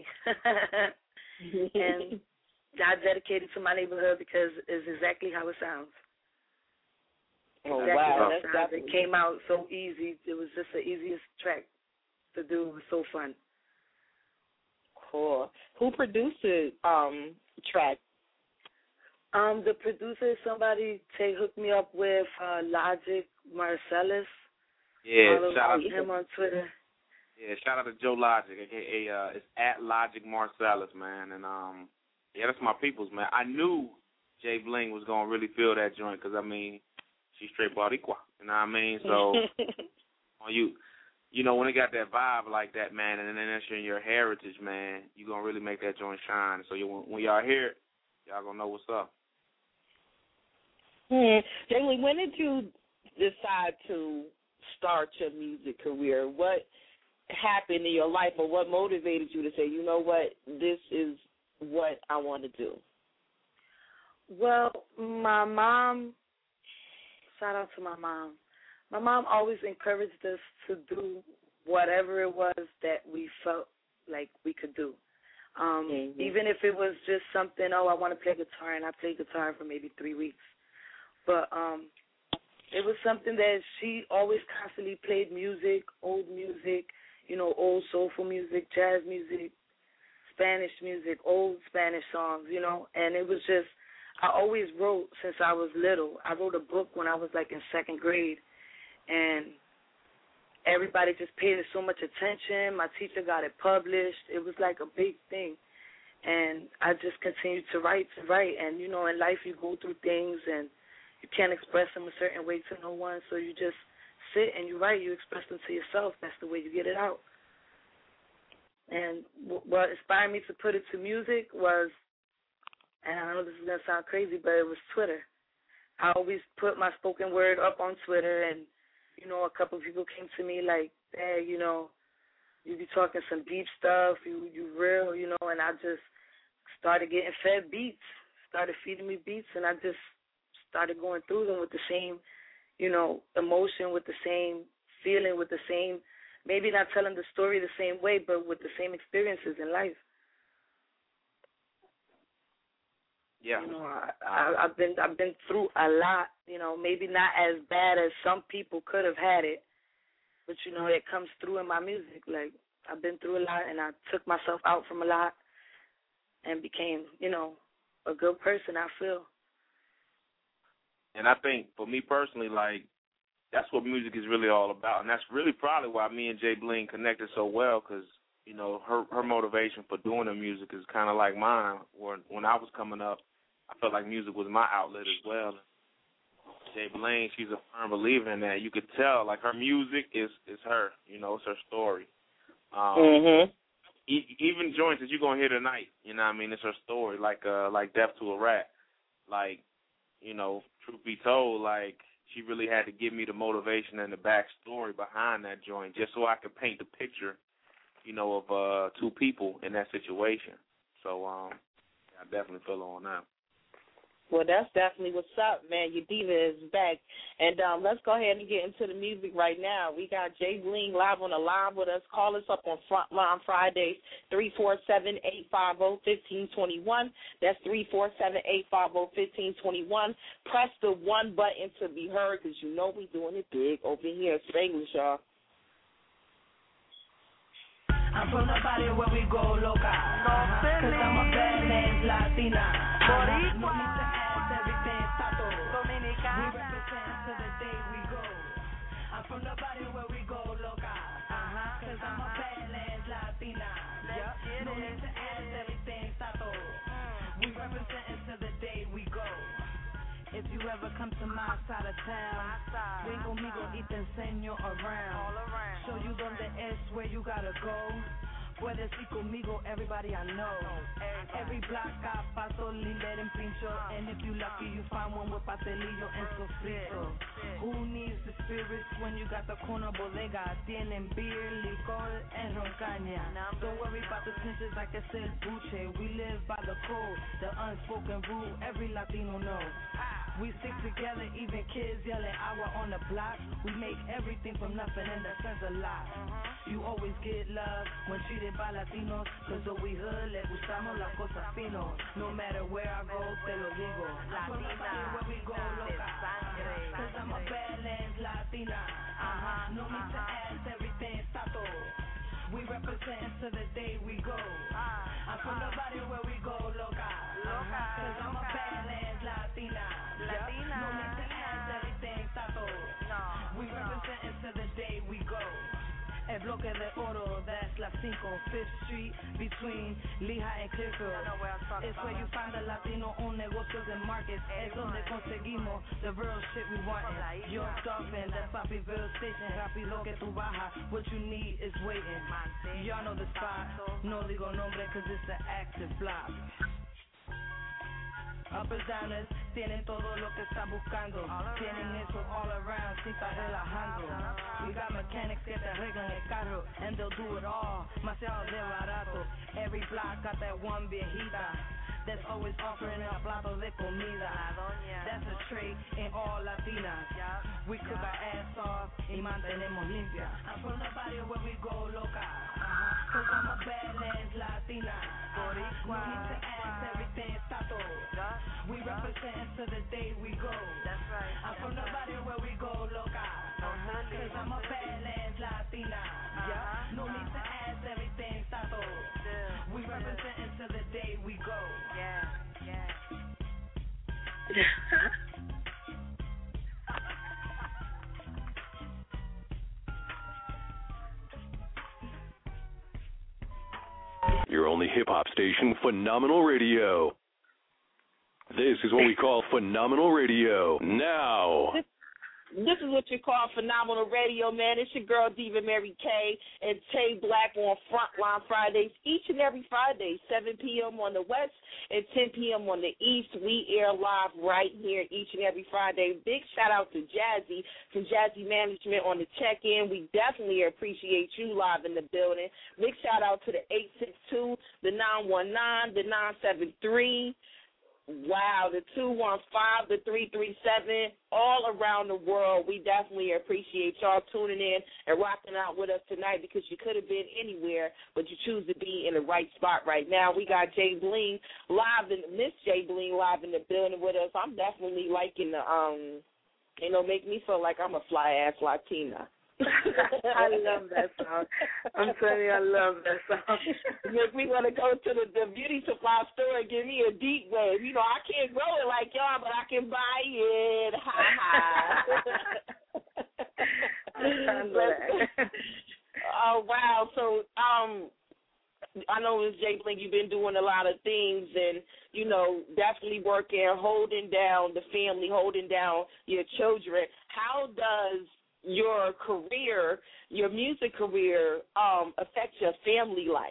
And I dedicated to my neighborhood because it's exactly how it sounds. Oh, exactly wow. That's how it came out so easy. It was just the easiest track to do. It was so fun. Cool. Who produced the um, track? Um, the producer is somebody they hooked me up with, uh, Logic Marcellus. Yeah, Follow shout out him to on Twitter. Yeah, shout out to Joe Logic, aka uh, it's at Logic Marcellus, man, and um, yeah, that's my people's, man. I knew Jay Bling was gonna really feel that joint because I mean, she's straight Boricua, you know what I mean? So, on you, you know, when it got that vibe like that, man, and then that's in your heritage, man, you gonna really make that joint shine. So you, when y'all hear it, y'all gonna know what's up. Hmm. Jay Bling, when did you decide to start your music career? What happened in your life, or what motivated you to say, you know what, this is what I want to do? Well, my mom, shout out to my mom. My mom always encouraged us to do whatever it was that we felt like we could do. Um, mm-hmm. Even if it was just something, oh, I want to play guitar, and I played guitar for maybe three weeks. But um, it was something that she always constantly played music, old music, you know, old soulful music, jazz music, Spanish music, old Spanish songs, you know, and it was just, I always wrote since I was little. I wrote a book when I was like in second grade, and everybody just paid it so much attention. My teacher got it published. It was like a big thing, and I just continued to write, to write, and, you know, in life you go through things, and you can't express them a certain way to no one, so you just sit and you write, you express them to yourself. That's the way you get it out. And what inspired me to put it to music was and I know this is going to sound crazy, but it was Twitter. I always put my spoken word up on Twitter, and, you know, a couple of people came to me like, hey, you know, you be talking some deep stuff, you you real, you know, and I just started getting fed beats, started feeding me beats, and I just started going through them with the same, you know, emotion, with the same feeling, with the same, maybe not telling the story the same way, but with the same experiences in life. Yeah. You know, I, I, I've been I've been through a lot. You know, maybe not as bad as some people could have had it, but you know, it comes through in my music. Like, I've been through a lot, and I took myself out from a lot, and became, you know, a good person, I feel. And I think for me personally, like, that's what music is really all about, and that's really probably why me and Jay Bling connected so well, because, you know, her her motivation for doing the music is kind of like mine. When when I was coming up, I felt like music was my outlet as well. Jay Bling, she's a firm believer in that. You could tell, like, her music is, is her. You know, it's her story. Um, mm-hmm. e- even joints that you're going to hear tonight, you know what I mean, it's her story, like uh, like Death to a Rat. Like, you know, truth be told, like, she really had to give me the motivation and the backstory behind that joint just so I could paint the picture, you know, of uh, two people in that situation. So um, I definitely feel on that. Well, that's definitely what's up, man. Your diva is back. And um, let's go ahead and get into the music right now. We got Jay Bling live on the line with us. Call us up on Frontline Fridays, three four seven, eight five zero, one five two one. That's three four seven, eight five zero, one five two one. Press the one button to be heard, because you know we're doing it big over here. Spanglish, y'all. I'm from the body where we go local, uh-huh. Cause I'm a badass Latina, Boricua, uh-huh. Everything Sato, Dominicana, we represent to the day we go. I'm from the body where we go local, uh-huh. Cause I'm a badass Latina, yep. No need to ask, everything Sato, we represent to the day we go. If you ever come to my side of town, ven conmigo y te enseño around. Show you donde es, where you gotta go. Puedes ir conmigo, everybody I know. Every block I paso, Lindera en pincho. And if you lucky, you find one with pastelillo and sofrito. Who needs the spirits when you got the corner bodega? Tienen beer, licor, and roncaña. Don't worry about the snitches like I said, buche. We live by the code, the unspoken rule every Latino knows. We stick together, even kids yelling agua on the block. We make everything from nothing, and that says a lot. You always get love when treated by Latinos, cause though we hood, le gustamos las cosas fino. No matter where I go, te lo digo. Latina, where we go, loca. Cause I'm a badass Latina. Uh-huh. No need to ask, everything Sato. We represent to the day we go. I'm from the body where we go, loca. Uh-huh. Cause I'm a badass Latina. Latina. No need to ask, everything Sato. We represent to the day we go. El bloque de oro, that's La Cinco, Fifth Street, between Lehigh and Clearfield. It's where you find the Latino owned negocios and markets. Es donde conseguimos the real shit we want. York Dolphin, that's Pappyville Station. Rápido que tú bajas, what you need is waiting. Y'all know the spot, no digo nombre cause it's an active block. Uppers, downers, tienen todo lo que está buscando. Tienen eso all around, sin estar relajando. We got mechanics que te arreglan el carro, and they'll do it all, demasiado de barato. Every block got that one viejita that's always offering a plato de comida. That's a trait in all Latinas. We cook our ass off y mantenemos limpia. I'm from the body where we go loca, uh-huh. Cause I'm a badass Latina. Boricua, no need to ask, everything Sato. We represent to the day we go. That's right. I'm from the body where we go loca, uh-huh. Cause I'm a badass Latina. Uh-huh. No need to ask, everything Sato. We represent to the day we go. Yeah, yeah. Your only hip-hop station, Phenomenal Radio. This is what we call Phenomenal Radio. Now. This is what you call phenomenal radio, man. It's your girl, Diva Mary K, and Tay Black on Frontline Fridays, each and every Friday, seven p.m. on the West and ten p.m. on the East. We air live right here each and every Friday. Big shout-out to Jazzy from Jazzy Management on the check-in. We definitely appreciate you live in the building. Big shout-out to the eight six two, the nine one nine, the nine seven three. Wow, the two one five, the three three seven, all around the world. We definitely appreciate y'all tuning in and rocking out with us tonight because you could have been anywhere, but you choose to be in the right spot right now. We got Jay Bling live, in Miss Jay Bling live in the building with us. I'm definitely liking the, um, you know, make me feel like I'm a fly-ass Latina. I love that song. I'm telling you, I love that song. Make me want to go to the, the beauty supply store and give me a deep wave. You know, I can't grow it like y'all, but I can buy it. Ha ha. Oh, wow. So, um, I know, Miz Jay Bling, you've been doing a lot of things and, you know, definitely working, holding down the family, holding down your children. How does your career, your music career, um, affect your family life?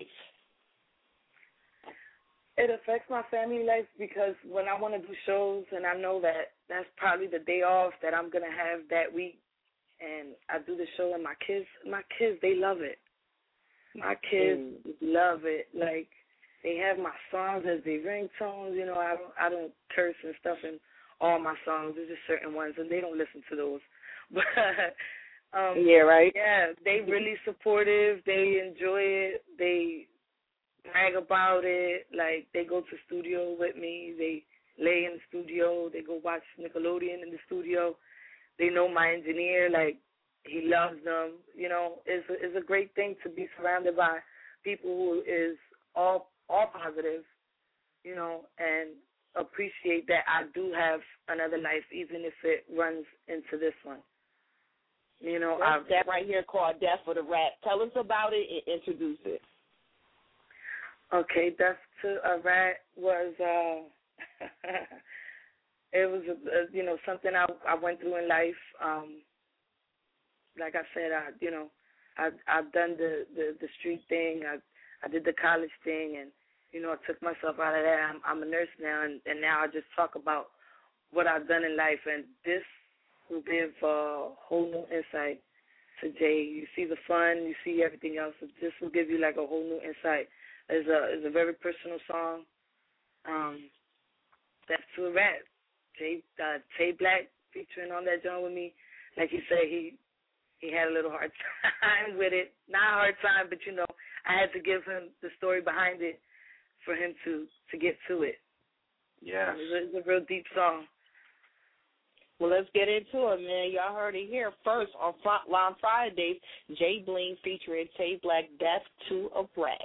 It affects my family life because when I want to do shows and I know that that's probably the day off that I'm going to have that week and I do the show and my kids, my kids, they love it. My kids mm. love it. Like, they have my songs as their ringtones. You know, I don't, I don't curse and stuff in all my songs. There's just certain ones, and they don't listen to those. But um, yeah, right. Yeah, they really supportive. They enjoy it. They brag about it. Like, they go to studio with me. They lay in the studio. They go watch Nickelodeon in the studio. They know my engineer. Like, he loves them. You know, it's a, it's a great thing to be surrounded by people who is all all positive. You know, and appreciate that I do have another life, even if it runs into this one. You know, I, that right here called Death for the Rap. Tell us about it and introduce it. Okay, Death to a Rat was, uh, it was, a, a, you know, something I, I went through in life. Um, like I said, I, you know, I, I've done the, the, the street thing. I, I did the college thing, and, you know, I took myself out of that. I'm, I'm a nurse now, and, and now I just talk about what I've done in life, and this will give a whole new insight to Jay. You see the fun, you see everything else. This will give you like a whole new insight. It's a it's a very personal song. Um, That's to a Rat. Jay uh, Tay Black featuring on that joint with me. Like you say, he he had a little hard time with it. Not a hard time, but you know, I had to give him the story behind it for him to to get to it. Yeah, it's a, it's a real deep song. Well, let's get into it, man. Y'all heard it here first on Frontline Fridays. Jay Bling featuring Tay Black, Death to a Rat.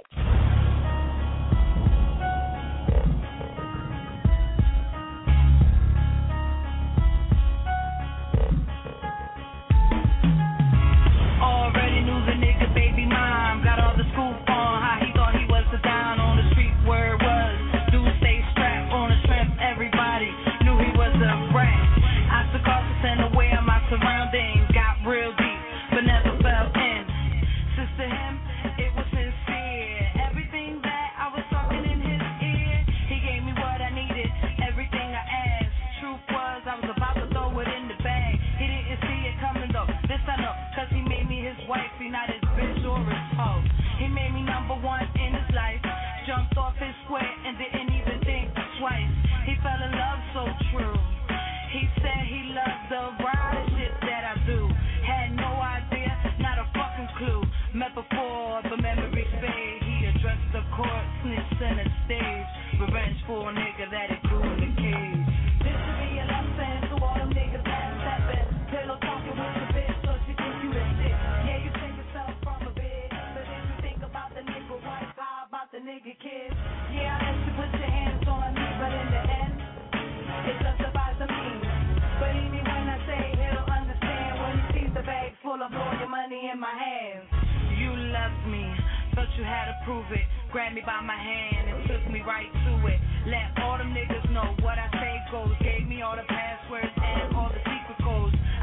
Already knew the nigga baby mom. Got all the scoop on how he thought he was the down on the street where it was. Dude stay strapped on the strength. Everybody knew he was a rat. I took off to send away on my surroundings. Got real deep, but never fell in. Since to him, it was sincere. Everything that I was talking in his ear, he gave me what I needed, everything I asked. Truth was, I was about to throw it in the bag. He didn't see it coming though. This I know, cause he made me his wife, he not his bitch or his hoe. He made me number one in his life. Jumped off his square and didn't even think twice. He fell in love so true. He said he loved the ride shit that I do. Had no idea, not a fucking clue. Met before, but memories fade. He addressed the court, snitch center stage. Revengeful nigga that he grew in the cage. This should be a lesson to all them niggas that steppin'. Pillow talking with the bitch, so she think you the shit. Yeah, you take yourself from a bit, but then you think about the nigga wife, how about the nigga kids? Yeah, I let you put your hands on me, but in the end, it justifies the means. Believe me when I say he'll understand when he sees the bag full of all your money in my hands. You loved me, thought you had to prove it. Grabbed me by my hand and took me right to it. Let all them niggas know what I say goes. Gave me all the passwords and all the secret codes. I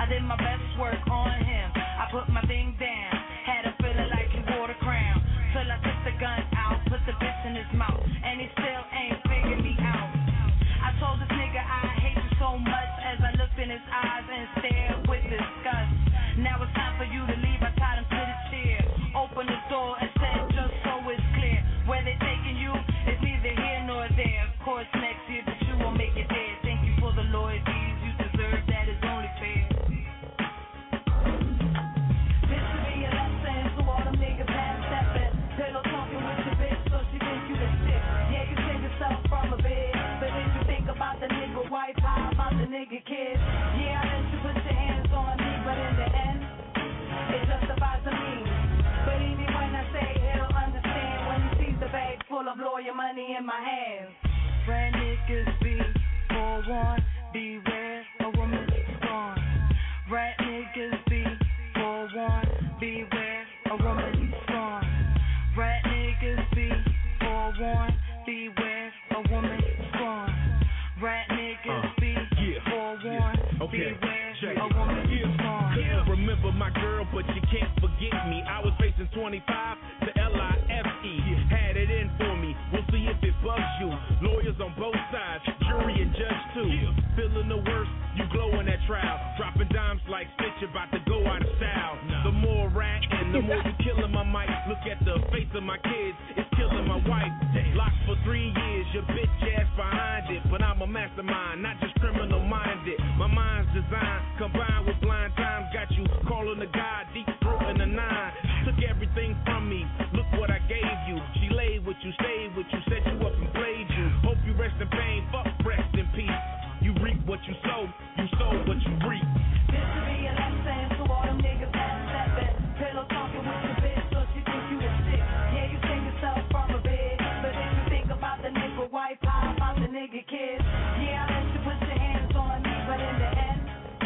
did my best work on him. I put my thing down, had a feeling like he wore the crown. Till I took the gun out, put the bitch in his mouth, and he still ain't figured me out. I told this nigga I hate you so much as I looked in his eyes and stared with disgust. Now it's time for you to leave. I tied him to the chair, opened the door and said, just so it's clear, where they taking you is neither here nor there. Of course, next year, but you won't make it there. Thank you for the loyalties you deserve. That is only fair. This should be a lesson to all them niggas half stepping. Pillow talking with your bitch, so she think you the shit. Yeah, you send yourself from a bed, but if you think about the nigga wife, how about the nigga kids? Yeah, I let you put your hands on me, but in the end, it justifies the means. Believe me when I say he'll understand when he sees the bag full of lawyer money in my hands. Red niggas be forewarned, beware a woman's scorn. Red niggas be forewarned, beware a woman's scorn. Red niggas be forewarned, beware a woman's scorn. Red niggas be forewarned, beware a woman's scorn. Couldn't remember my girl, but you can't forget me. I was facing twenty-five to L I F E. Had it in for me. We'll see if it bugs you. Lawyers on both sides, jury and judge too. Feeling the worst, you glow in that trial. Dropping dimes like Stitch, about to go out of style. The more rat and the more you killing my mic. Look at the face of my kids, it's killing my wife. Locked for three years, your bitch ass behind it. But I'm a mastermind, not just criminal minded. My mind's designed, combined with blind times. Got you calling the God, deep throating the nine. Took everything from me, look what I gave you. She laid with you, stayed with you, set you up and played you. Hope you rest in pain, fuck rest in peace. You reap what you sow, you sow what you reap. This should be a lesson to all them niggas that steppin'. Pillow talking with your bitch, so she think you the shit. Yeah, you sing yourself from a bed, but if you think about the nigga wife, how about the nigga kids? Yeah, I let you put your hands on me, but in the end,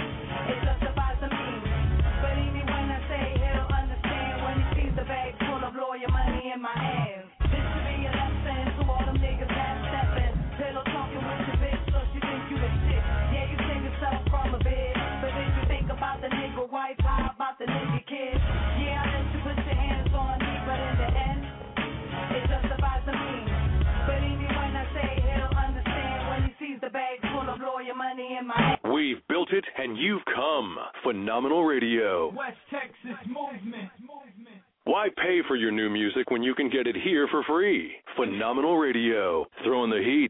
it justifies the means. Believe me when I say he'll understand when he sees the bag full of lawyer money in my hands. This should be a lesson to all them niggas that steppin'. Pillow talking with your bitch, so she think you the shit. Yeah, you sing yourself from a bed, but if you think about the nigga wife, how about the nigga kids? Yeah, I let you put your hands on me, but in the end, it justifies the means. Believe me when I say he'll understand when he sees the bag full of lawyer money in my hands. We've built it and you've come. Phenomenal Radio. West Texas movement. Why pay for your new music when you can get it here for free? Phenomenal Radio. Throwing the heat.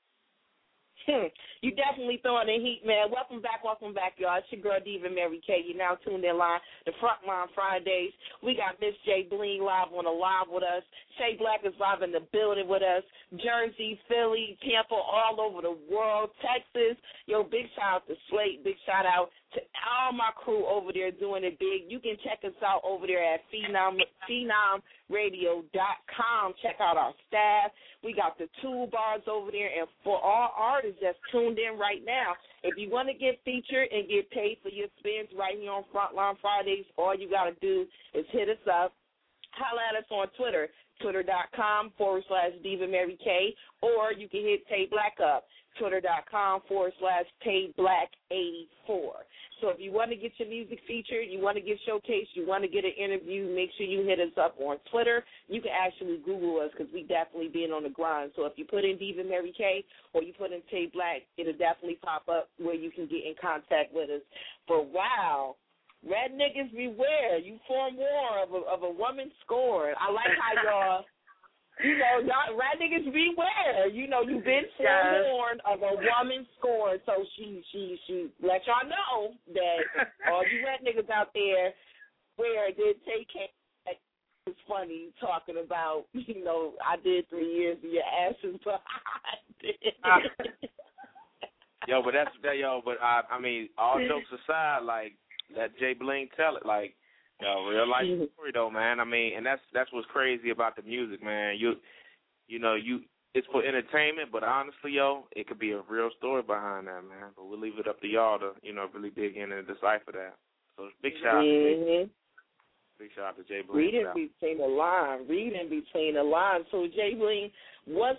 You definitely throwing the heat, man. Welcome back, welcome back, y'all. It's your girl, Diva Mary K. You're now tuned in live to Frontline Fridays. We got Miss J. Bling live on the live with us. Shay Black is live in the building with us. Jersey, Philly, Tampa, all over the world. Texas. Yo, big shout out to Slate. Big shout out to all my crew over there doing it big. You can check us out over there at phenom phenom radio dot com. Check out our staff. We got the toolbars over there. And for all artists that's tuned in right now, if you want to get featured and get paid for your spins right here on Frontline Fridays, all you got to do is hit us up. Holla at us on Twitter, twitter.com forward slash Diva Mary K, or you can hit Tay Black up, twitter.com forward slash Tay Black eighty-four. So if you want to get your music featured, you want to get showcased, you want to get an interview, make sure you hit us up on Twitter. You can actually Google us because we definitely been on the grind. So if you put in Diva Mary K or you put in Tay Black, it'll definitely pop up where you can get in contact with us. But wow, red niggas beware. You form war of a, of a woman scorn. I like how y'all, you know, y'all, red niggas beware. You know, you've been forewarned of a woman scorn. So she, she, she let y'all know that all you red niggas out there, where it did take care. It's funny talking about, you know, I did three years of your asses, but I did. Yo, but that's that, yo. But I, I mean, all jokes aside, like, let Jay Bling tell it, like, yo, real life story though, man. I mean, and that's that's what's crazy about the music, man. You, you know, you it's for entertainment, but honestly, yo, it could be a real story behind that, man. But we'll leave it up to y'all to, you know, really dig in and decipher that. So big shout out mm-hmm. to Jay. Big shout out to Jay Bling. Read in between the lines. Read in between the lines. So Jay Bling, what's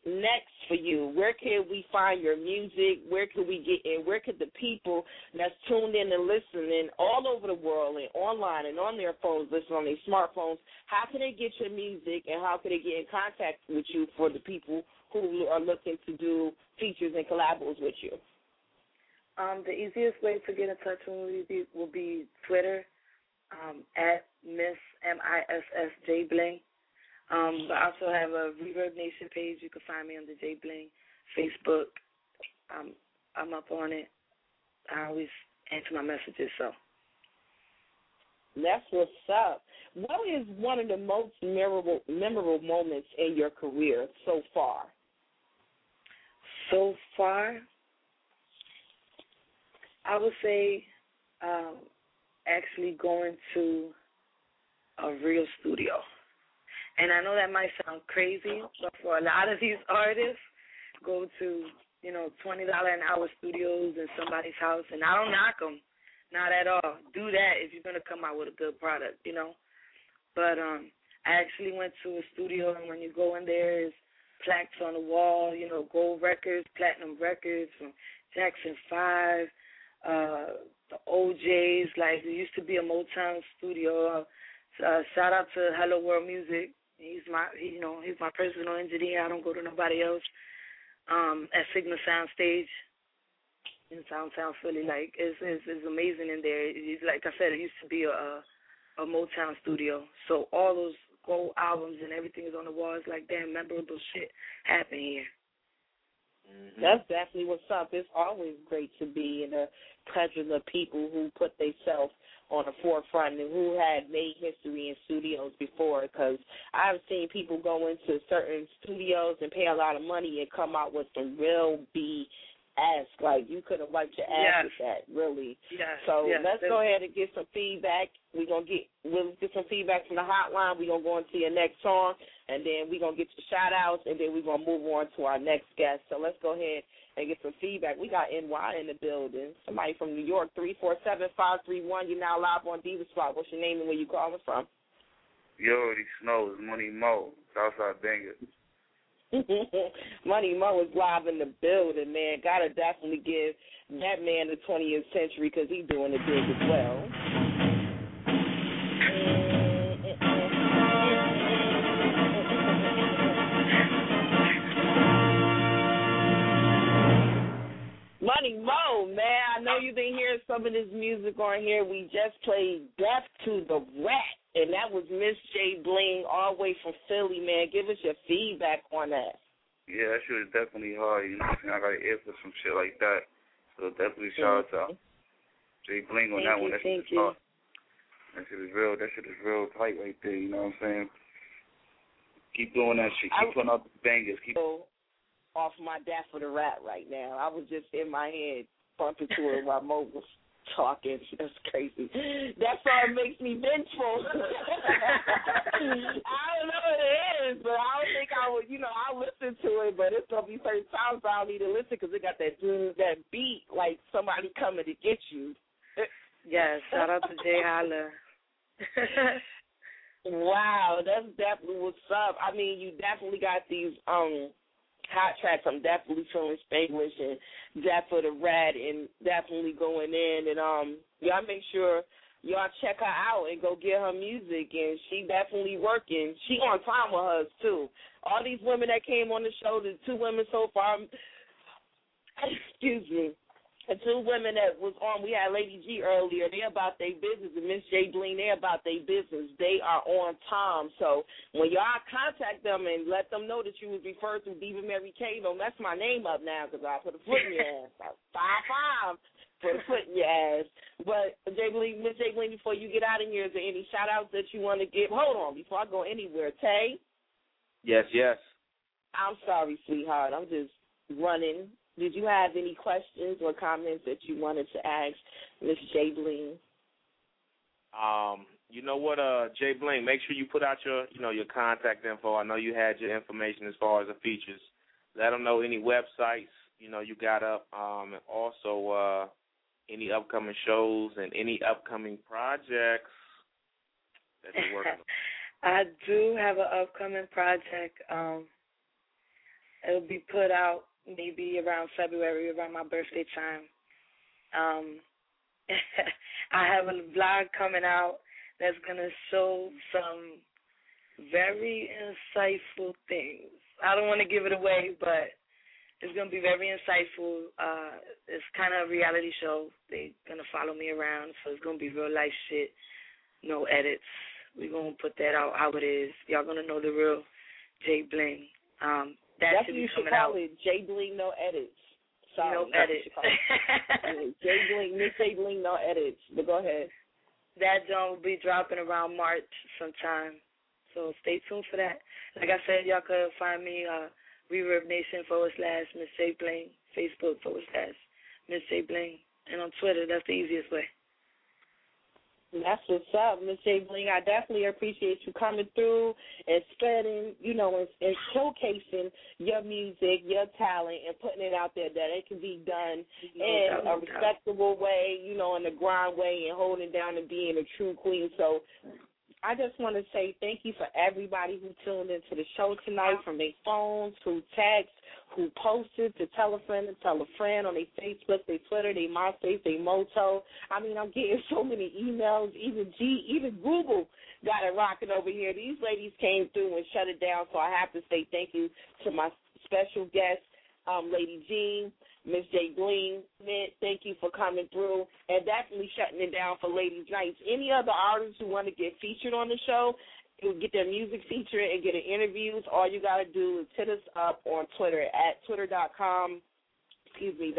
next for you? Where can we find your music? Where can we get in? Where could the people that's tuned in and listening all over the world and online and on their phones, listening on their smartphones, how can they get your music and how can they get in contact with you for the people who are looking to do features and collabos with you? Um, the easiest way to get in touch with me will be Twitter, um, at Miss M I S S J Bling. Um, but I also have a Reverb Nation page. You can find me on the J Bling Facebook. Um, I'm up on it. I always answer my messages, so. That's what's up. What is one of the most memorable memorable moments in your career so far? So far, I would say um, actually going to a real studio. And I know that might sound crazy, but for a lot of these artists, go to, you know, twenty dollars an hour studios in somebody's house, and I don't knock them, not at all. Do that if you're going to come out with a good product, you know. But um, I actually went to a studio, and when you go in there, there's plaques on the wall, you know, gold records, platinum records from Jackson five, uh, the O Js. Like, there used to be a Motown studio. Uh, shout out to Hello World Music. He's my, you know, he's my personal engineer. I don't go to nobody else. Um, at Sigma Sound Stage in Downtown Philly, like it's, it's it's amazing in there. It's, like I said, it used to be a a Motown studio. So all those gold albums and everything is on the walls. Like, damn, memorable shit happened here. Mm-hmm. That's definitely what's up. It's always great to be in the presence of people who put themselves on the forefront and who had made history in studios before, because I've seen people go into certain studios and pay a lot of money and come out with some real B S. Like, you could have wiped your ass Yes. with that, really. Yes. So yes. let's That's, go ahead and get some feedback. We're going to get we'll get some feedback from the hotline. We're going to go into your next song, and then we're going to get your shout-outs, and then we're going to move on to our next guest. So let's go ahead and get some feedback. We got N Y in the building. Somebody from New York, three four seven, five three one. You're now live on Diva Spot. What's your name and where you calling from? Yo, these snows, Money Mo, Southside Banger. Money Mo is live in the building, man. Gotta definitely give that man the twentieth century because he's doing it big as well. Money Mo, man, I know you've been hearing some of this music on here. We just played Death to the Rat, and that was Miss J Bling all the way from Philly, man. Give us your feedback on that. Yeah, that shit is definitely hard, you know what I'm saying? I got an ear for some shit like that. So definitely shout out to J Bling on thank that you, one. That thank shit is you. hard. That shit is real. That shit is real tight right there, you know what I'm saying? Keep doing that shit. Keep putting out the bangers. Keep off my Death for the Rat right now. I was just in my head bumping to it while Mo was talking. That's crazy. That song makes me vengeful. I don't know what it is, but I don't think I would, you know, I'll listen to it, but it's going to be certain times I don't need to listen because it got that that beat like somebody coming to get you. Yeah, shout out to Jay Holler. Wow, that's definitely what's up. I mean, you definitely got these um hot tracks. I'm definitely feeling Spanglish and Death for the Rat and definitely going in. And um, y'all make sure y'all check her out and go get her music. And she definitely working. She on time with hers, too. All these women that came on the show, the two women so far, excuse me, the two women that was on, we had Lady G earlier, they about their business, and Miss J Bling, they about their business. They are on time. So when y'all contact them and let them know that you was referred to Diva Mary K, don't mess my name up now because I put a foot in your ass. Five, five, put a foot in your ass. But J Bling, Miss J Bling, before you get out of here, is there any shout-outs that you want to give? Hold on, before I go anywhere. Tay? Yes, yes. I'm sorry, sweetheart. I'm just running. Did you have any questions or comments that you wanted to ask Miss J Bling? Um, you know what, uh, J Bling, make sure you put out your, you know, your contact info. I know you had your information as far as the features. Let them know any websites, you know, you got up, um, and also uh, any upcoming shows and any upcoming projects that you're working on. I do have an upcoming project. Um, It'll be put out maybe around February, around my birthday time. Um, I have a vlog coming out that's going to show some very insightful things. I don't want to give it away, but it's going to be very insightful. Uh, it's kind of a reality show. They're going to follow me around, so it's going to be real life shit, no edits. We're going to put that out how it is. Y'all going to know the real J Bling. Um, that That's should what be you should coming call out. it, J Bling, no edits. Sorry, no edits. J Bling, Miss J Bling, no edits. But go ahead. That joint will be dropping around March sometime. So stay tuned for that. Like I said, y'all could find me uh, Reverb Nation forward slash Miss J Bling, Facebook forward slash Miss J Bling, and on Twitter. That's the easiest way. That's what's up, Miss J Bling. I definitely appreciate you coming through and spreading, you know, and, and showcasing your music, your talent, and putting it out there that it can be done No in doubt, a no respectable way, you know, in the grind way and holding down and being a true queen. So I just want to say thank you for everybody who tuned into the show tonight, from their phones, who text, who posted, to tell a friend and tell a friend on their Facebook, their Twitter, their MySpace, their Moto. I mean, I'm getting so many emails. Even G, even Google got it rocking over here. These ladies came through and shut it down, so I have to say thank you to my special guest, um, Lady Jean, Miss J Bling. Thank you for coming through and definitely shutting it down for Ladies Nights. Any other artists who want to get featured on the show, get their music featured and get an interviews, all you got to do is hit us up on Twitter at twitter.com, excuse me,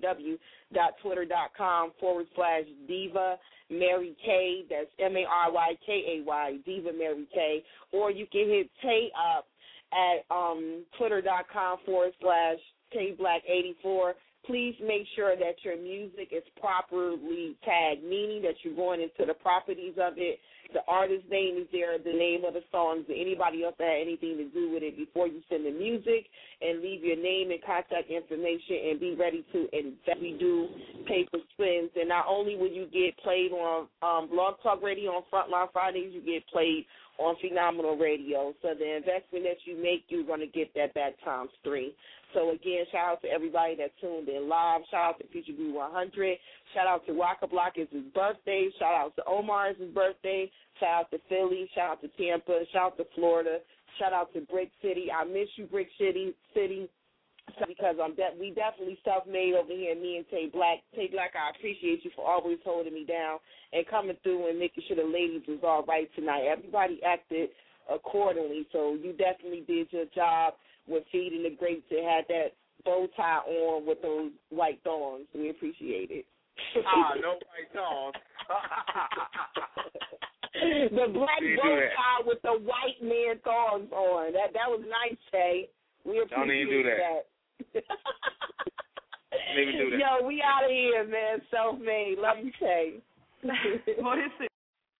www.twitter.com forward slash Diva Mary K. That's M A R Y K A Y, Diva Mary K. Or you can hit Tay up at um, twitter.com forward slash Tay Black eighty-four. Please make sure that your music is properly tagged, meaning that you're going into the properties of it. The artist's name is there, the name of the songs, and anybody else that had anything to do with it before you send the music, and leave your name and contact information and be ready to invest. We do pay for spins, and not only will you get played on um, Blog Talk Radio on Frontline Fridays, you get played on Phenomenal Radio. So the investment that you make, you're going to get that back times three. So, again, shout out to everybody that tuned in live. Shout out to Future Guru one hundred. Shout out to Rocker Block. It's his birthday. Shout out to Omar. It's his birthday. Shout out to Philly. Shout out to Tampa. Shout out to Florida. Shout out to Brick City. I miss you, Brick City. City. Because I'm de- we definitely self-made over here, me and Tay Black. Tay Black, I appreciate you for always holding me down and coming through and making sure the ladies was all right tonight. Everybody acted accordingly, so you definitely did your job with feeding the grapes and had that bow tie on with those white thorns. We appreciate it. Ah, no white thorns. The black You bow do that. tie with the white man thorns on. That that was nice, Tay. We appreciate Don't even do that. that. Don't even do that. Yo, we out of here, man. Self-made. Love you, Tay. What is it?